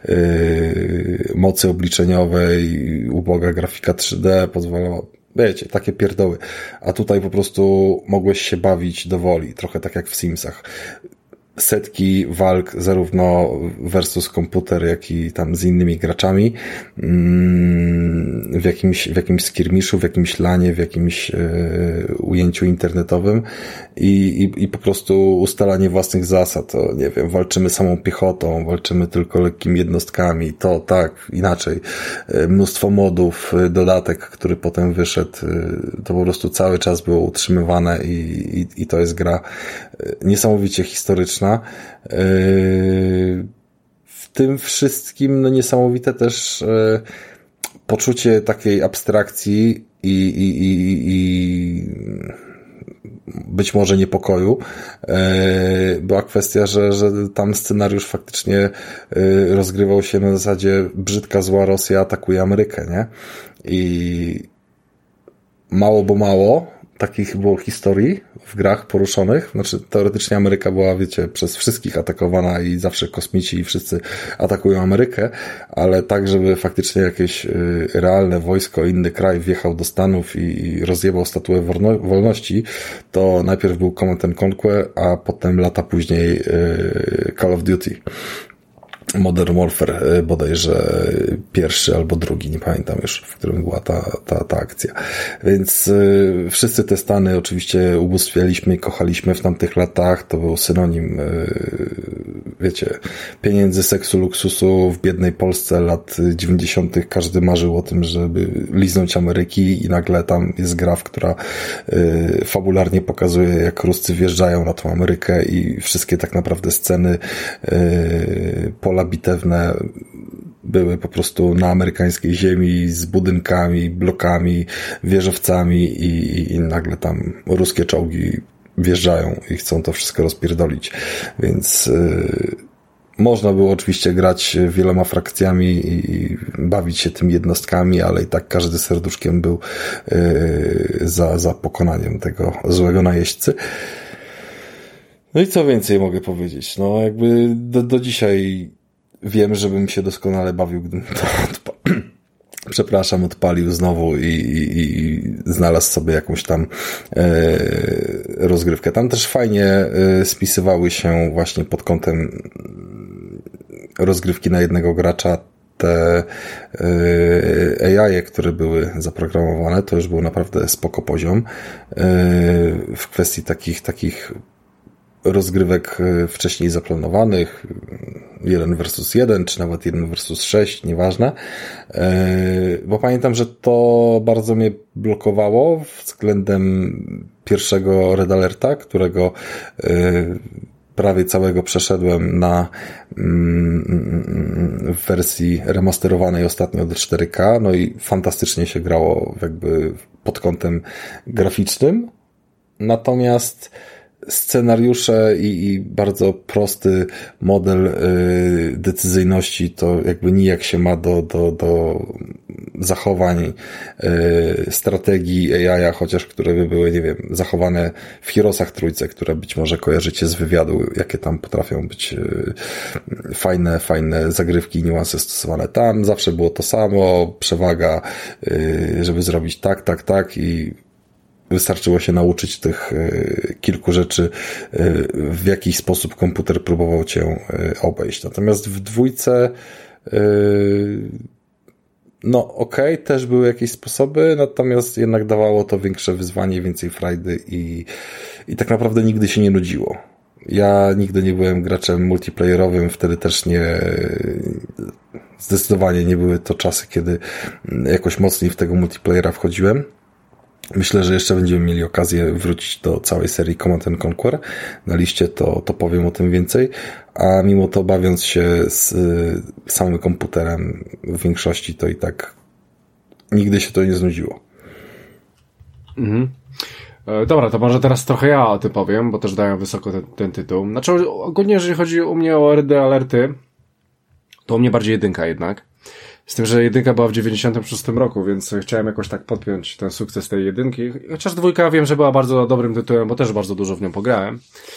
mocy obliczeniowej, uboga grafika 3D pozwalała, wiecie, takie pierdoły. A tutaj po prostu mogłeś się bawić do woli, trochę tak jak w Simsach. Setki walk zarówno versus komputer, jak i tam z innymi graczami w jakimś skirmiszu, w jakimś lanie, w jakimś ujęciu internetowym i po prostu ustalanie własnych zasad. To nie wiem, walczymy samą piechotą, walczymy tylko lekkimi jednostkami, to tak, inaczej. Mnóstwo modów, dodatek, który potem wyszedł, to po prostu cały czas było utrzymywane i to jest gra niesamowicie historyczna. W tym wszystkim no niesamowite też poczucie takiej abstrakcji i być może niepokoju. Była kwestia, że tam scenariusz faktycznie rozgrywał się na zasadzie brzydka, zła Rosja atakuje Amerykę, nie? I mało takich było historii w grach poruszonych. Znaczy, teoretycznie Ameryka była, wiecie, przez wszystkich atakowana i zawsze kosmici i wszyscy atakują Amerykę, ale tak, żeby faktycznie jakieś realne wojsko, inny kraj wjechał do Stanów i rozjebał statuę wolności, to najpierw był Command & Conquer, a potem lata później Call of Duty. Modern Warfare, bodajże pierwszy albo drugi, nie pamiętam już, w którym była ta akcja. Więc wszyscy te Stany oczywiście ubóstwialiśmy i kochaliśmy w tamtych latach. To był synonim, wiecie, pieniędzy, seksu, luksusu. W biednej Polsce lat 90. każdy marzył o tym, żeby liznąć Ameryki i nagle tam jest gra, która fabularnie pokazuje, jak Ruscy wjeżdżają na tą Amerykę i wszystkie tak naprawdę sceny pola bitewne były po prostu na amerykańskiej ziemi z budynkami, blokami, wieżowcami i nagle tam ruskie czołgi wjeżdżają i chcą to wszystko rozpierdolić. Więc można było oczywiście grać wieloma frakcjami i bawić się tymi jednostkami, ale i tak każdy serduszkiem był za pokonaniem tego złego najeźdźcy. No i co więcej mogę powiedzieć? No jakby do dzisiaj wiem, żebym się doskonale bawił, gdybym to odpalił znowu i znalazł sobie jakąś tam rozgrywkę. Tam też fajnie spisywały się właśnie pod kątem rozgrywki na jednego gracza te AI, które były zaprogramowane. To już był naprawdę spoko poziom w kwestii takich rozgrywek wcześniej zaplanowanych, 1 versus 1, czy nawet 1 versus 6, nieważne. Bo pamiętam, że to bardzo mnie blokowało względem pierwszego Red Alerta, którego prawie całego przeszedłem w wersji remasterowanej ostatnio do 4K, no i fantastycznie się grało jakby pod kątem graficznym. Natomiast scenariusze i bardzo prosty model decyzyjności to jakby nijak się ma do zachowań strategii AI, chociaż które by były, nie wiem, zachowane w Heroesach trójce, które być może kojarzycie z wywiadu, jakie tam potrafią być fajne zagrywki i niuanse stosowane. Tam zawsze było to samo, przewaga, żeby zrobić tak i wystarczyło się nauczyć tych kilku rzeczy, w jakiś sposób komputer próbował cię obejść. Natomiast w dwójce też były jakieś sposoby, natomiast jednak dawało to większe wyzwanie, więcej frajdy i tak naprawdę nigdy się nie nudziło. Ja nigdy nie byłem graczem multiplayerowym, wtedy też zdecydowanie nie były to czasy, kiedy jakoś mocniej w tego multiplayera wchodziłem. Myślę, że jeszcze będziemy mieli okazję wrócić do całej serii Command & Conquer. Na liście to powiem o tym więcej, a mimo to bawiąc się z samym komputerem w większości, to i tak nigdy się to nie znudziło. Mhm. Dobra, to może teraz trochę ja o tym powiem, bo też daję wysoko ten tytuł. Znaczy ogólnie, jeżeli chodzi u mnie o RD Alerty, to u mnie bardziej 1 jednak. Z tym, że 1 była w 96 roku, więc chciałem jakoś tak podpiąć ten sukces tej 1. Chociaż 2 wiem, że była bardzo dobrym tytułem, bo też bardzo dużo w nią pograłem.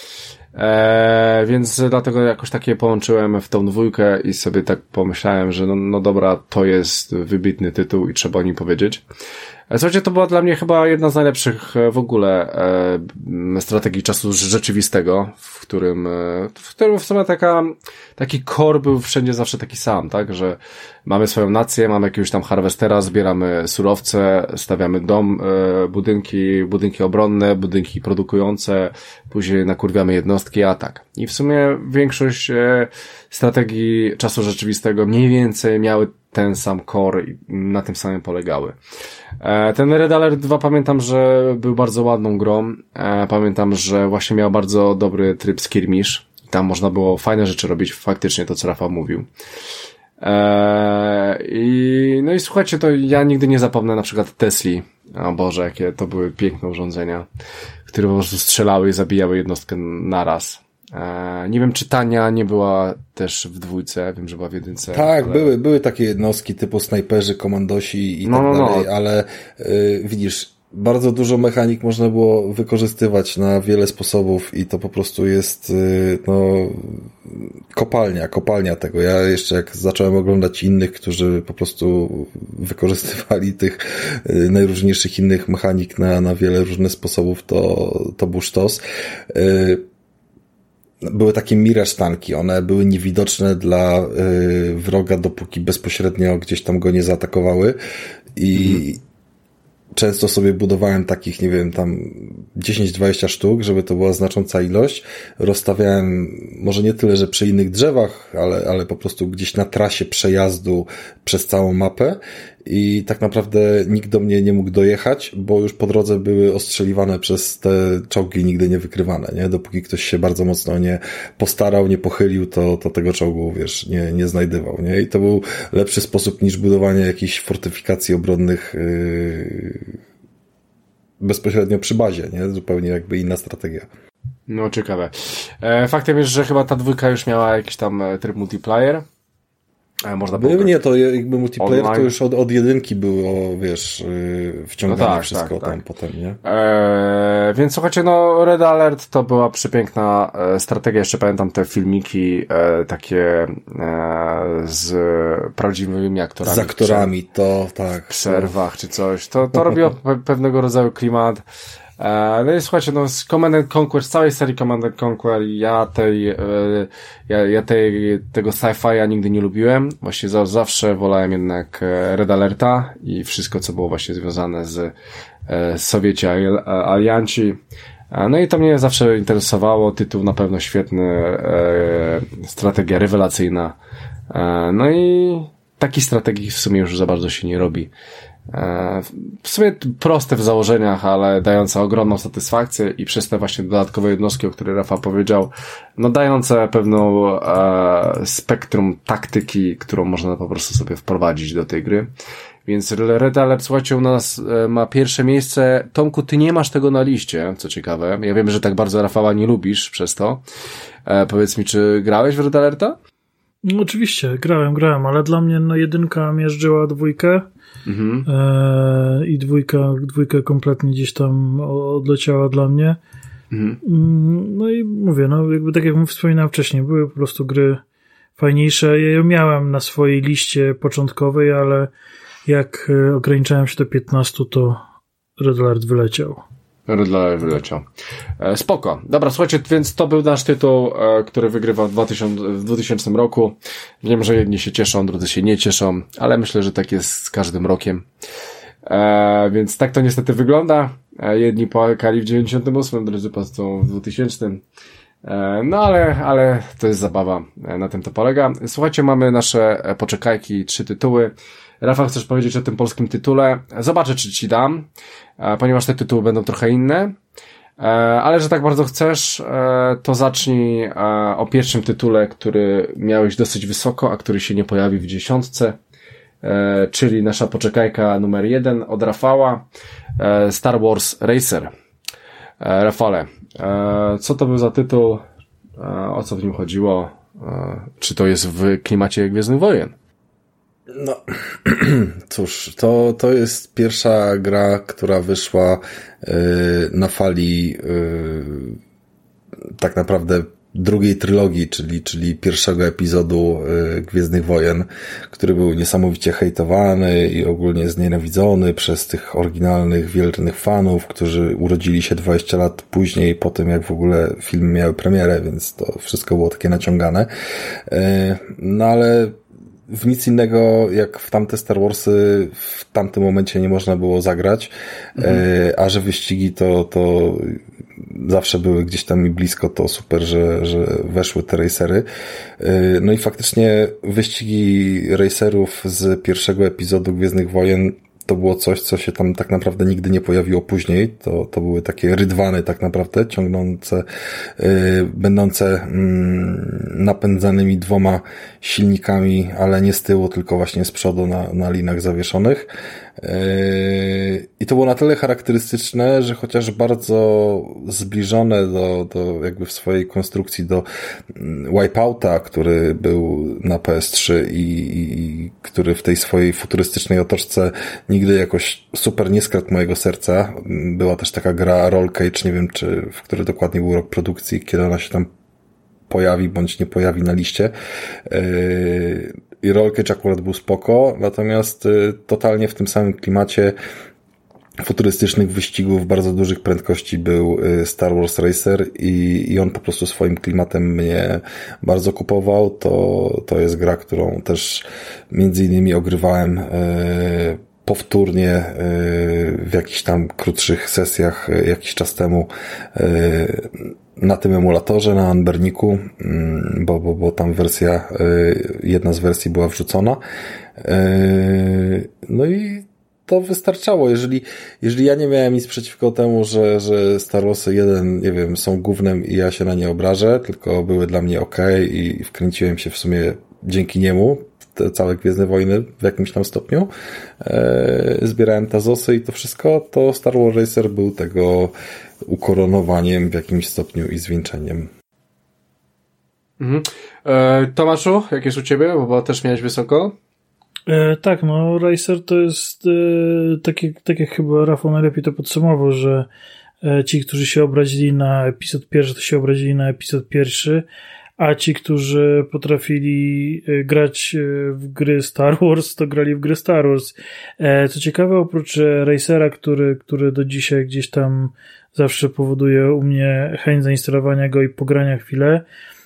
Więc dlatego jakoś takie połączyłem w tą 2 i sobie tak pomyślałem, że no dobra, to jest wybitny tytuł i trzeba o nim powiedzieć. Słuchajcie, to była dla mnie chyba jedna z najlepszych w ogóle strategii czasu rzeczywistego, w którym w sumie taki core był wszędzie zawsze taki sam, tak, że mamy swoją nację, mamy jakiegoś tam harvestera, zbieramy surowce, stawiamy dom, budynki obronne, budynki produkujące, później nakurwiamy jednostki, atak. I w sumie większość strategii czasu rzeczywistego mniej więcej miały ten sam core i na tym samym polegały. Ten Red Alert 2 pamiętam, że był bardzo ładną grą. Pamiętam, że właśnie miał bardzo dobry tryb skirmish. Tam można było fajne rzeczy robić, faktycznie to, co Rafał mówił. No i słuchajcie, to ja nigdy nie zapomnę na przykład Tesli. O Boże, jakie to były piękne urządzenia, które po prostu strzelały i zabijały jednostkę naraz. Nie wiem, czy Tania nie była też w 2, wiem, że była w 1. Tak, ale... były takie jednostki typu snajperzy, komandosi i tak dalej, ale widzisz, bardzo dużo mechanik można było wykorzystywać na wiele sposobów i to po prostu jest kopalnia tego. Ja jeszcze jak zacząłem oglądać innych, którzy po prostu wykorzystywali tych najróżniejszych innych mechanik na wiele różnych sposobów, to był sztos. Były takie mirage tanki, one były niewidoczne dla wroga, dopóki bezpośrednio gdzieś tam go nie zaatakowały i często sobie budowałem takich, nie wiem, tam 10-20 sztuk, żeby to była znacząca ilość. Rozstawiałem może nie tyle, że przy innych drzewach, ale po prostu gdzieś na trasie przejazdu przez całą mapę i tak naprawdę nikt do mnie nie mógł dojechać, bo już po drodze były ostrzeliwane przez te czołgi nigdy nie wykrywane, nie? Dopóki ktoś się bardzo mocno nie postarał, nie pochylił, to tego czołgu, wiesz, nie znajdywał, nie? I to był lepszy sposób niż budowanie jakichś fortyfikacji obronnych bezpośrednio przy bazie, nie? Zupełnie jakby inna strategia. No, ciekawe. Faktem jest, że chyba ta 2 już miała jakiś tam tryb multiplayer. Można było... Nie, to jakby multiplayer online. To już od 1 było, wiesz, wciągane wszystko tam potem, nie? Więc słuchajcie, no Red Alert to była przepiękna strategia, jeszcze pamiętam te filmiki takie z prawdziwymi aktorami. Z aktorami, to tak. W przerwach czy coś. To robiło pewnego rodzaju klimat. No i słuchajcie, no z Command & Conquer, z całej serii Command & Conquer ja tego sci-fi'a nigdy nie lubiłem. Właściwie zawsze wolałem jednak Red Alerta i wszystko, co było właśnie związane z Sowieci, alianci. No i to mnie zawsze interesowało. Tytuł na pewno świetny, strategia rewelacyjna. No i takiej strategii w sumie już za bardzo się nie robi. W sumie proste w założeniach, ale dające ogromną satysfakcję i przez te właśnie dodatkowe jednostki, o których Rafał powiedział, no dające pewną spektrum taktyki, którą można po prostu sobie wprowadzić do tej gry. Więc Red Alert, słuchajcie, u nas ma pierwsze miejsce. Tomku, ty nie masz tego na liście, co ciekawe. Ja wiem, że tak bardzo Rafała nie lubisz przez to. Powiedz mi, czy grałeś w Red Alerta? No, oczywiście, grałem, ale dla mnie no 1 miażdżyła 2. I 2 kompletnie gdzieś tam odleciała dla mnie. No i mówię, no jakby tak jak wspominałem wcześniej, były po prostu gry fajniejsze. Ja ją miałem na swojej liście początkowej, ale jak ograniczałem się do 15, to Red Alert wyleciał. Spoko. Dobra, słuchajcie, więc to był nasz tytuł, który wygrywa w 2000 roku. Wiem, że jedni się cieszą, drudzy się nie cieszą, ale myślę, że tak jest z każdym rokiem. Więc tak to niestety wygląda. Jedni płakali w 98, drudzy płacą w 2000. No ale to jest zabawa, na tym to polega. Słuchajcie, mamy nasze poczekajki, 3 tytuły. Rafał, chcesz powiedzieć o tym polskim tytule? Zobaczę, czy ci dam, ponieważ te tytuły będą trochę inne. Ale że tak bardzo chcesz, to zacznij o pierwszym tytule, który miałeś dosyć wysoko, a który się nie pojawi w 10, czyli nasza poczekajka numer 1 od Rafała, Star Wars Racer. Rafale, co to był za tytuł? O co w nim chodziło? Czy to jest w klimacie Gwiezdnych Wojen? No, cóż, to jest pierwsza gra, która wyszła na fali tak naprawdę drugiej trylogii, czyli pierwszego epizodu Gwiezdnych Wojen, który był niesamowicie hejtowany i ogólnie znienawidzony przez tych oryginalnych, wiernych fanów, którzy urodzili się 20 lat później, po tym jak w ogóle filmy miały premierę, więc to wszystko było takie naciągane. No ale w nic innego jak w tamte Star Warsy w tamtym momencie nie można było zagrać, a że wyścigi to zawsze były gdzieś tam mi blisko, to super, że weszły te racery. No i faktycznie wyścigi racerów z pierwszego epizodu Gwiezdnych Wojen to było coś, co się tam tak naprawdę nigdy nie pojawiło później. To były takie rydwany tak naprawdę, ciągnące, będące napędzanymi 2 silnikami, ale nie z tyłu, tylko właśnie z przodu na linach zawieszonych. I to było na tyle charakterystyczne, że chociaż bardzo zbliżone do jakby w swojej konstrukcji do Wipeouta, który był na PS3 i który w tej swojej futurystycznej otoczce nigdy jakoś super nie skradł mojego serca. Była też taka gra Roll Cage, nie wiem w który dokładnie był rok produkcji, kiedy ona się tam pojawi bądź nie pojawi na liście. I Roll Cage akurat był spoko, natomiast totalnie w tym samym klimacie futurystycznych wyścigów, bardzo dużych prędkości był Star Wars Racer i on po prostu swoim klimatem mnie bardzo kupował. To jest gra, którą też między innymi ogrywałem powtórnie w jakichś tam krótszych sesjach jakiś czas temu na tym emulatorze, na Anberniku, bo tam jedna z wersji była wrzucona. No i to wystarczało. Jeżeli ja nie miałem nic przeciwko temu, że Star Warsy 1, nie wiem, są gównem i ja się na nie obrażę, tylko były dla mnie okej i wkręciłem się w sumie dzięki niemu te całe Gwiezdne Wojny w jakimś tam stopniu. Zbierałem Tazosy i to wszystko, to Star Wars Racer był tego ukoronowaniem w jakimś stopniu i zwieńczeniem. Mhm. Tomaszu, jak jest u ciebie? Bo też miałeś wysoko? Tak, no Racer to jest tak jak chyba Rafał najlepiej to podsumował, że ci, którzy się obrazili na epizod pierwszy, to się obrazili na epizod pierwszy, a ci, którzy potrafili grać w gry Star Wars, to grali w gry Star Wars. Co ciekawe, oprócz Racera, który do dzisiaj gdzieś tam zawsze powoduje u mnie chęć zainstalowania go i pogrania chwilę,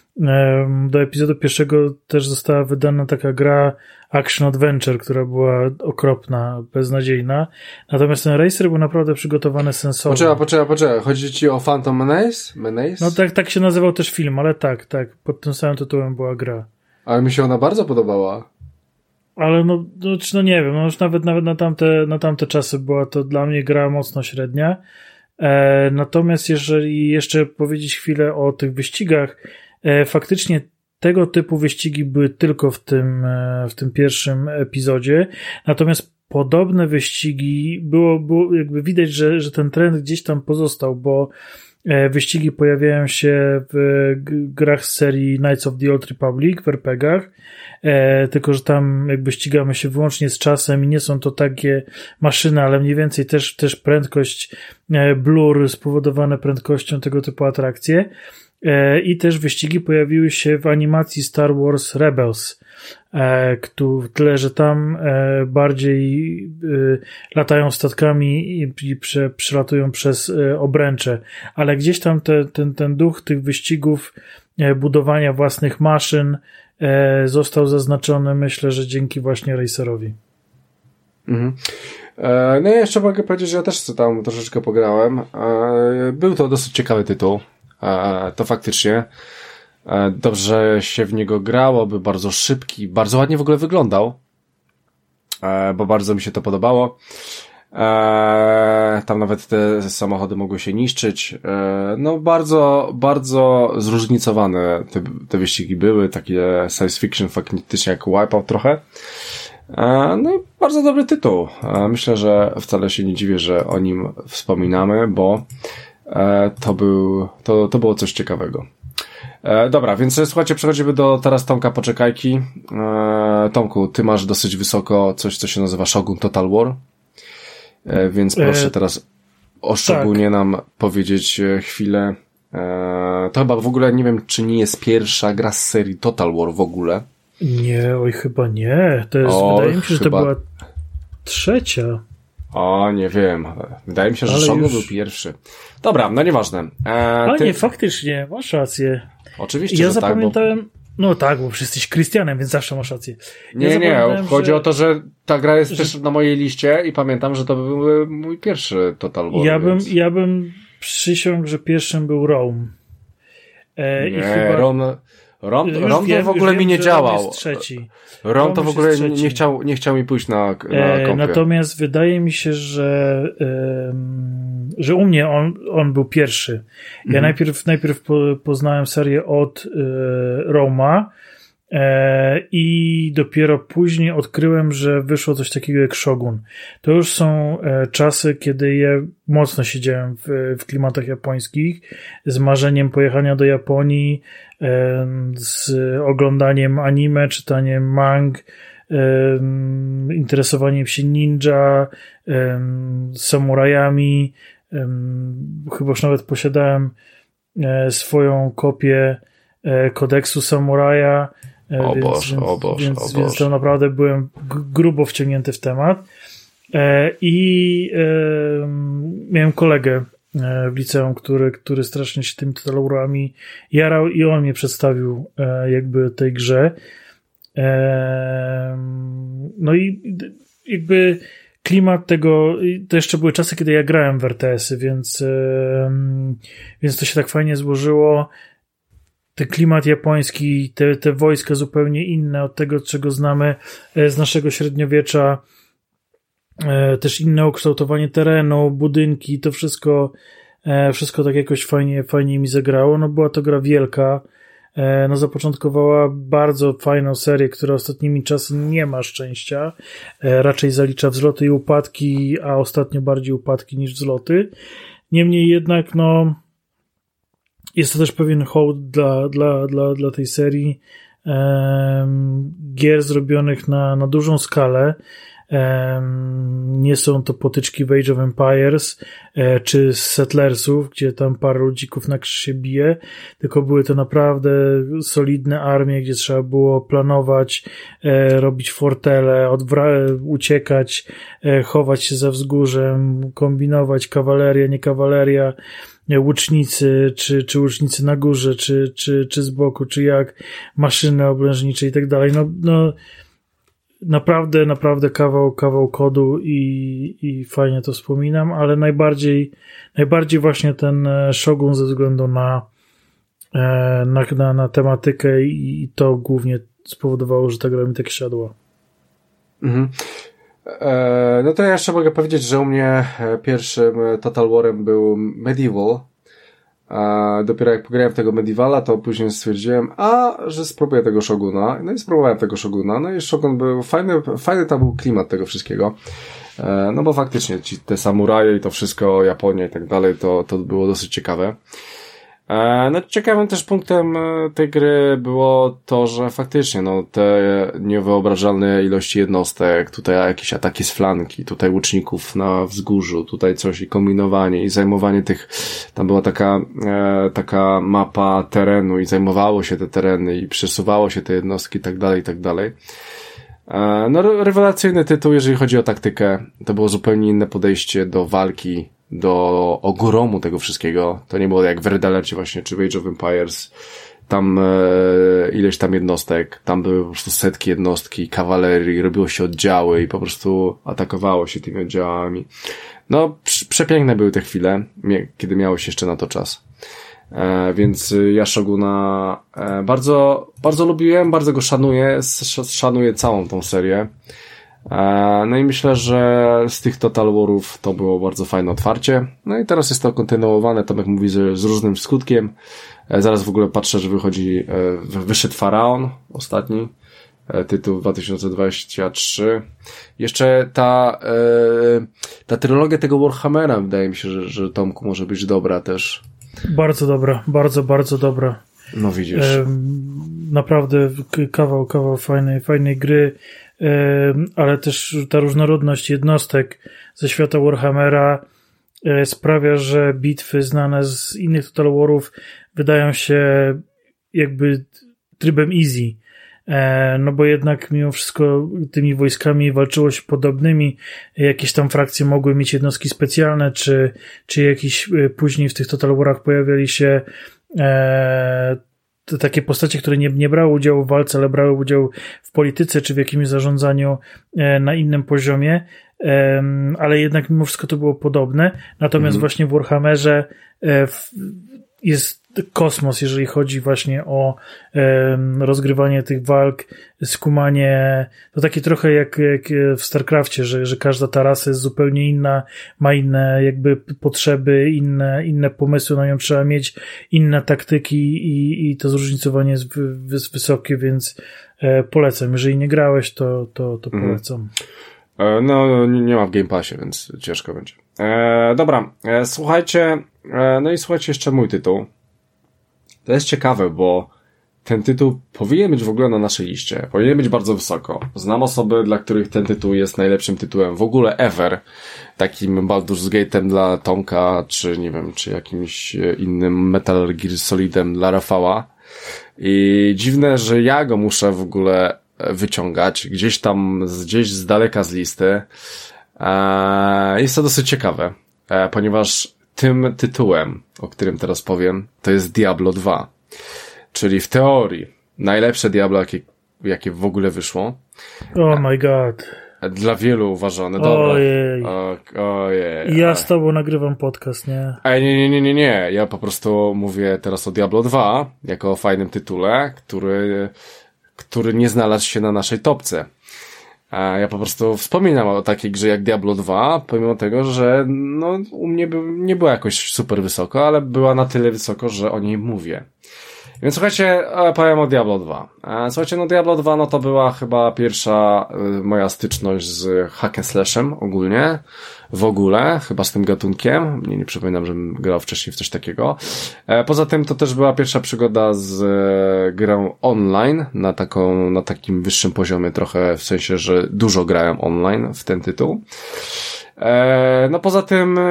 do epizodu pierwszego też została wydana taka gra Action Adventure, która była okropna, beznadziejna. Natomiast ten Racer był naprawdę przygotowany sensownie. Poczekaj. Chodzi ci o Phantom Menace? No tak się nazywał też film, ale tak, pod tym samym tytułem była gra. Ale mi się ona bardzo podobała. Ale no nie wiem, no już nawet na tamte czasy była to dla mnie gra mocno średnia. Natomiast jeżeli jeszcze powiedzieć chwilę o tych wyścigach, faktycznie tego typu wyścigi były tylko w tym pierwszym epizodzie, natomiast podobne wyścigi było jakby widać, że ten trend gdzieś tam pozostał, bo wyścigi pojawiają się w grach z serii Knights of the Old Republic, w RPG-ach, tylko że tam jakby ścigamy się wyłącznie z czasem i nie są to takie maszyny, ale mniej więcej też prędkość, blur spowodowane prędkością, tego typu atrakcje. I też wyścigi pojawiły się w animacji Star Wars Rebels, tyle, że tam bardziej latają statkami i przelatują przez obręcze, ale gdzieś tam ten duch tych wyścigów, budowania własnych maszyn został zaznaczony, myślę, że dzięki właśnie Racerowi. Mhm. No i jeszcze mogę powiedzieć, że ja też tam troszeczkę pograłem. Był to dosyć ciekawy tytuł. To faktycznie dobrze się w niego grało, był bardzo szybki, bardzo ładnie w ogóle wyglądał, bo bardzo mi się to podobało. Tam nawet te samochody mogły się niszczyć. No bardzo, bardzo zróżnicowane te wyścigi były, takie science fiction faktycznie jak Wipeout trochę. No bardzo dobry tytuł. Myślę, że wcale się nie dziwię, że o nim wspominamy, bo to było coś ciekawego. Dobra, więc słuchajcie, przechodzimy do teraz Tomka Poczekajki. Tomku, ty masz dosyć wysoko coś, co się nazywa Shogun Total War. Więc proszę teraz o Shogunie nam powiedzieć chwilę. To chyba w ogóle nie wiem, czy nie jest pierwsza gra z serii Total War w ogóle. Nie, chyba nie. To jest, wydaje mi się, że to była trzecia. Nie wiem. Wydaje mi się, że Shogun był pierwszy. Dobra, no nieważne. Nie, faktycznie, masz rację. Oczywiście, ja że zapamiętałem... Tak, No tak, bo jesteś Krystianem, więc zawsze masz rację. Nie, chodzi o to, że ta gra jest też na mojej liście i pamiętam, że to był mój pierwszy Total War. Ja bym przysiągł, że pierwszym był Rome. Rom to w ogóle mi nie działał. Jest trzeci. Rom to w ogóle nie chciał mi pójść na kompie. Natomiast wydaje mi się, że u mnie on był pierwszy. Ja najpierw poznałem serię od Roma i dopiero później odkryłem, że wyszło coś takiego jak Shogun. To już są czasy, kiedy ja mocno siedziałem w klimatach japońskich, z marzeniem pojechania do Japonii, z oglądaniem anime, czytaniem mang, interesowaniem się ninja, samurajami. Chyba już nawet posiadałem swoją kopię kodeksu samuraja, więc to naprawdę byłem grubo wciągnięty w temat. I miałem kolegę w liceum, który strasznie się tymi Total War'ami jarał i on mnie przedstawił jakby tej grze. No i jakby klimat tego, to jeszcze były czasy, kiedy ja grałem w RTS-y, więc to się tak fajnie złożyło. Ten klimat japoński, te wojska zupełnie inne od tego, czego znamy z naszego średniowiecza, też inne ukształtowanie terenu, budynki, to wszystko tak jakoś fajnie mi zagrało. No była to gra wielka, no zapoczątkowała bardzo fajną serię, która ostatnimi czasy nie ma szczęścia. Raczej zalicza wzloty i upadki, a ostatnio bardziej upadki niż wzloty. Niemniej jednak, no, jest to też pewien hołd dla tej serii gier zrobionych na dużą skalę. Nie są to potyczki w Age of Empires czy z Settlersów, gdzie tam parę ludzików na krzyż się bije, tylko były to naprawdę solidne armie, gdzie trzeba było planować, robić fortele, uciekać, chować się za wzgórzem, kombinować kawaleria, nie kawaleria, łucznicy, czy łucznicy na górze, czy z boku, czy jak, maszyny oblężnicze i tak dalej. No, naprawdę kawał kodu i fajnie to wspominam, ale najbardziej właśnie ten Shogun ze względu na tematykę i to głównie spowodowało, że ta gra mi tak siadła. Mhm. No to ja jeszcze mogę powiedzieć, że u mnie pierwszym Total War'em był Medieval. Dopiero jak pograłem w tego Medievala, to później stwierdziłem, że spróbuję tego Shoguna. No i spróbowałem tego Shoguna. No i Shogun był fajny tam był klimat tego wszystkiego. No bo faktycznie te samuraje i to wszystko, Japonia i tak dalej, to było dosyć ciekawe. No ciekawym też punktem tej gry było to, że faktycznie te niewyobrażalne ilości jednostek, tutaj jakieś ataki z flanki, tutaj łuczników na wzgórzu, tutaj coś i kombinowanie i zajmowanie tych, tam była taka mapa terenu i zajmowało się te tereny i przesuwało się te jednostki i tak dalej. No rewelacyjny tytuł, jeżeli chodzi o taktykę. To było zupełnie inne podejście do walki, do ogromu tego wszystkiego. To nie było jak w Red Alercie właśnie, czy w Age of Empires. Tam ileś tam jednostek, tam były po prostu setki jednostki, kawalerii, robiło się oddziały i po prostu atakowało się tymi oddziałami. No, przepiękne były te chwile, kiedy miało się jeszcze na to czas. Więc ja Shoguna bardzo lubiłem, bardzo go szanuję całą tą serię. No i myślę, że z tych Total War'ów to było bardzo fajne otwarcie. No i teraz jest to kontynuowane, Tomek mówi, z różnym skutkiem. Zaraz w ogóle patrzę, że wyszedł Faraon, ostatni tytuł 2023. Jeszcze ta trylogia tego Warhammera, wydaje mi się, że Tomku może być dobra też. Bardzo dobra, bardzo dobra. No widzisz. Naprawdę kawał fajnej gry, ale też ta różnorodność jednostek ze świata Warhammera sprawia, że bitwy znane z innych Total War'ów wydają się jakby trybem easy. No bo jednak mimo wszystko tymi wojskami walczyło się podobnymi, jakieś tam frakcje mogły mieć jednostki specjalne, czy jakieś później w tych Total War'ach pojawiali się takie postacie, które nie brały udziału w walce, ale brały udział w polityce, czy w jakimś zarządzaniu na innym poziomie, ale jednak mimo wszystko to było podobne. Natomiast właśnie w Warhammerze jest kosmos, jeżeli chodzi właśnie o rozgrywanie tych walk, skumanie, to takie trochę jak w StarCrafcie, że każda ta rasa jest zupełnie inna, ma inne jakby potrzeby, inne pomysły, na nią trzeba mieć, inne taktyki i to zróżnicowanie jest wysokie, więc polecam. Jeżeli nie grałeś, to polecam. No, nie ma w Game Passie, więc ciężko będzie. Dobra, słuchajcie, no i słuchajcie jeszcze mój tytuł. To jest ciekawe, bo ten tytuł powinien być w ogóle na naszej liście. Powinien być bardzo wysoko. Znam osoby, dla których ten tytuł jest najlepszym tytułem w ogóle ever. Takim Baldur's Gate'em dla Tomka, czy nie wiem, czy jakimś innym Metal Gear Solidem dla Rafała. I dziwne, że ja go muszę w ogóle wyciągać. Gdzieś z daleka z listy. Jest to dosyć ciekawe, ponieważ tym tytułem, o którym teraz powiem, to jest Diablo 2. Czyli w teorii najlepsze Diablo, jakie w ogóle wyszło. Oh my god. Dla wielu uważane. Dobra. Ojej. Ja z tobą nagrywam podcast, nie? Nie. Ja po prostu mówię teraz o Diablo 2 jako o fajnym tytule, który nie znalazł się na naszej topce. Ja po prostu wspominam o takiej grze jak Diablo 2, pomimo tego, że u mnie nie była jakoś super wysoko, ale była na tyle wysoko, że o niej mówię. Więc słuchajcie, powiem o Diablo 2. Słuchajcie, no Diablo 2 no to była chyba pierwsza moja styczność z hack and slashem ogólnie. W ogóle, chyba z tym gatunkiem. Nie przypominam, żebym grał wcześniej w coś takiego. Poza tym to też była pierwsza przygoda z grą online na takim wyższym poziomie trochę, w sensie, że dużo grałem online w ten tytuł. No poza tym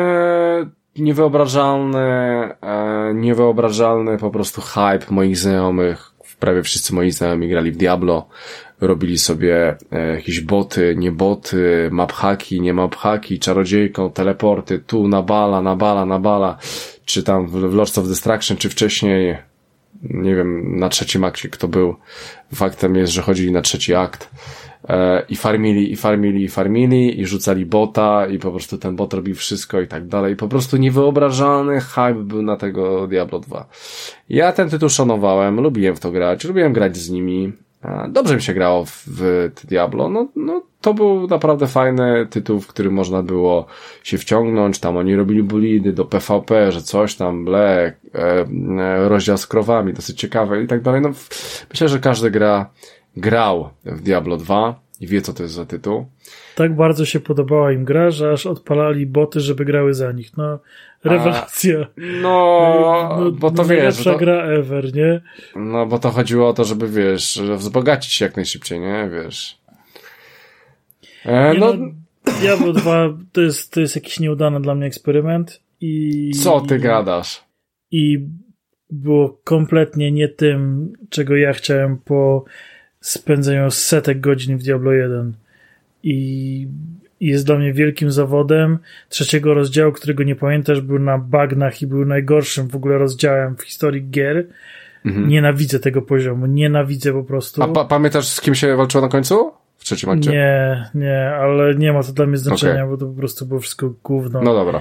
niewyobrażalny po prostu hype moich znajomych. Prawie wszyscy moi znajomi grali w Diablo, robili sobie jakieś boty, nie boty, map hacki, nie map hacki, czarodziejką, teleporty, tu na bala, czy tam w Lords of Destruction, czy wcześniej, nie wiem, na trzecim akcie kto był. Faktem jest, że chodzili na trzeci akt i farmili i rzucali bota i po prostu ten bot robił wszystko i tak dalej. Po prostu niewyobrażalny hype był na tego Diablo 2. Ja ten tytuł szanowałem, lubiłem w to grać, lubiłem grać z nimi. Dobrze mi się grało w Diablo. No, to był naprawdę fajny tytuł, w którym można było się wciągnąć. Tam oni robili bulidy do PvP, że coś tam, rozdział z krowami, dosyć ciekawe i tak dalej. No, myślę, że każdy grał w Diablo 2 i wie, co to jest za tytuł. Tak bardzo się podobała im gra, że aż odpalali boty, żeby grały za nich. No, rewelacja. Bo to wiesz. Najlepsza gra ever, nie? No, bo to chodziło o to, żeby, wiesz, wzbogacić się jak najszybciej, nie? Wiesz. Diablo 2 to jest jakiś nieudany dla mnie eksperyment i... Co ty gadasz? I było kompletnie nie tym, czego ja chciałem po spędzeniu setek godzin w Diablo 1. I jest dla mnie wielkim zawodem. Trzeciego rozdziału, którego nie pamiętasz, był na bagnach i był najgorszym w ogóle rozdziałem w historii gier. Mhm. Nienawidzę tego poziomu. Nienawidzę po prostu. A pamiętasz, z kim się walczyło na końcu? W trzecim akcie? Nie, ale nie ma to dla mnie znaczenia, bo to po prostu było wszystko gówno. No dobra.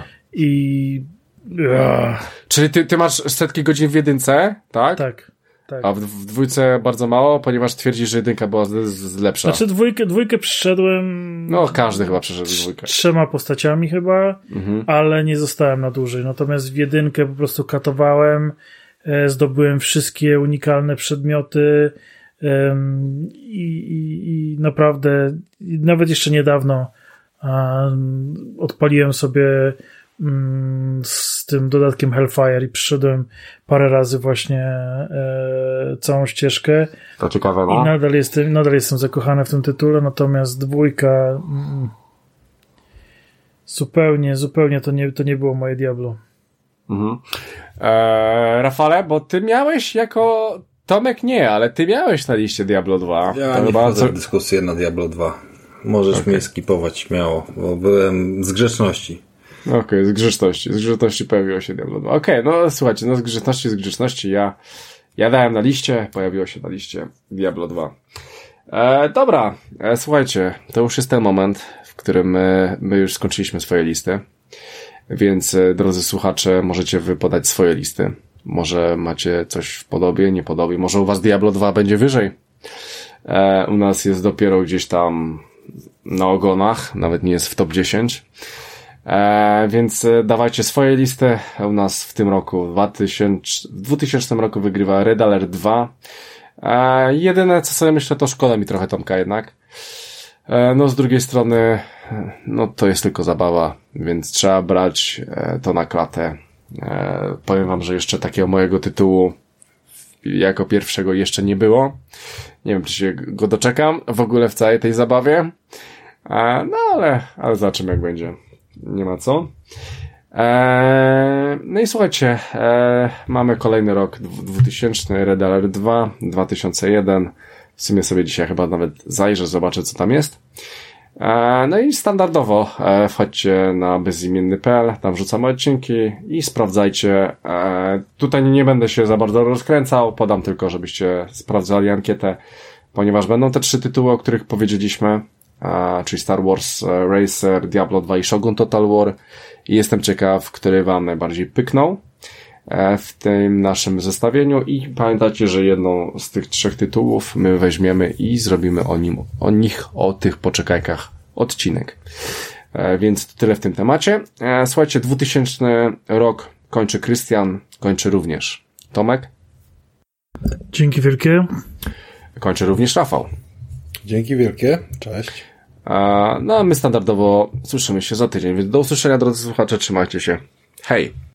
Czyli ty masz setki godzin w jedynce, tak? Tak. A w dwójce bardzo mało, ponieważ twierdzisz, że jedynka była lepsza. Znaczy dwójkę przyszedłem... No każdy chyba przeszedł dwójkę. 3 postaciami chyba, ale nie zostałem na dłużej. Natomiast w jedynkę po prostu katowałem, zdobyłem wszystkie unikalne przedmioty i naprawdę nawet jeszcze niedawno odpaliłem sobie z tym dodatkiem Hellfire i przyszedłem parę razy właśnie całą ścieżkę. To ciekawe, no. I nadal jestem zakochany w tym tytule, natomiast dwójka zupełnie to nie było moje Diablo. Mhm. Rafale, bo ty miałeś jako... Tomek nie, ale ty miałeś na liście Diablo 2. Ja nie wchodzę w dyskusję na Diablo 2. Możesz mnie skipować śmiało, bo byłem z grzeczności. Okej, z grzeczności pojawiło się Diablo 2. Okej, no słuchajcie, no z grzeczności ja dałem na liście, pojawiło się na liście Diablo 2. Dobra, słuchajcie, to już jest ten moment, w którym my już skończyliśmy swoje listy, więc drodzy słuchacze, możecie podać swoje listy. Może macie coś w podobie, niepodobie, może u was Diablo 2 będzie wyżej. U nas jest dopiero gdzieś tam na ogonach, nawet nie jest w top 10. Więc dawajcie swoje listy. U nas w tym roku, w 2000 roku wygrywa Red Alert 2. Jedyne, co sobie myślę, to szkoda mi trochę Tomka jednak. No z drugiej strony, no to jest tylko zabawa, więc trzeba brać to na klatę. Powiem wam, że jeszcze takiego mojego tytułu jako pierwszego jeszcze nie było. Nie wiem, czy się go doczekam w ogóle w całej tej zabawie. No ale zobaczymy jak będzie. Nie ma co. No i słuchajcie, mamy kolejny rok 2000, Red Alert 2, 2001. W sumie sobie dzisiaj chyba nawet zajrzę, zobaczę co tam jest. No i standardowo wchodźcie na bezimienny.pl, tam wrzucamy odcinki i sprawdzajcie. Tutaj nie będę się za bardzo rozkręcał, podam tylko, żebyście sprawdzali ankietę, ponieważ będą te 3 tytuły, o których powiedzieliśmy, czyli Star Wars Racer, Diablo 2 i Shogun Total War. I jestem ciekaw, który wam najbardziej pyknął w tym naszym zestawieniu i pamiętajcie, że jedną z tych 3 tytułów my weźmiemy i zrobimy o tych poczekajkach odcinek. Więc to tyle w tym temacie. Słuchajcie, 2000 rok kończy Krystian, kończy również Tomek. Dzięki wielkie. Kończę również Rafał. Dzięki wielkie. Cześć. No a my standardowo słyszymy się za tydzień, więc do usłyszenia, drodzy słuchacze, trzymajcie się. Hej!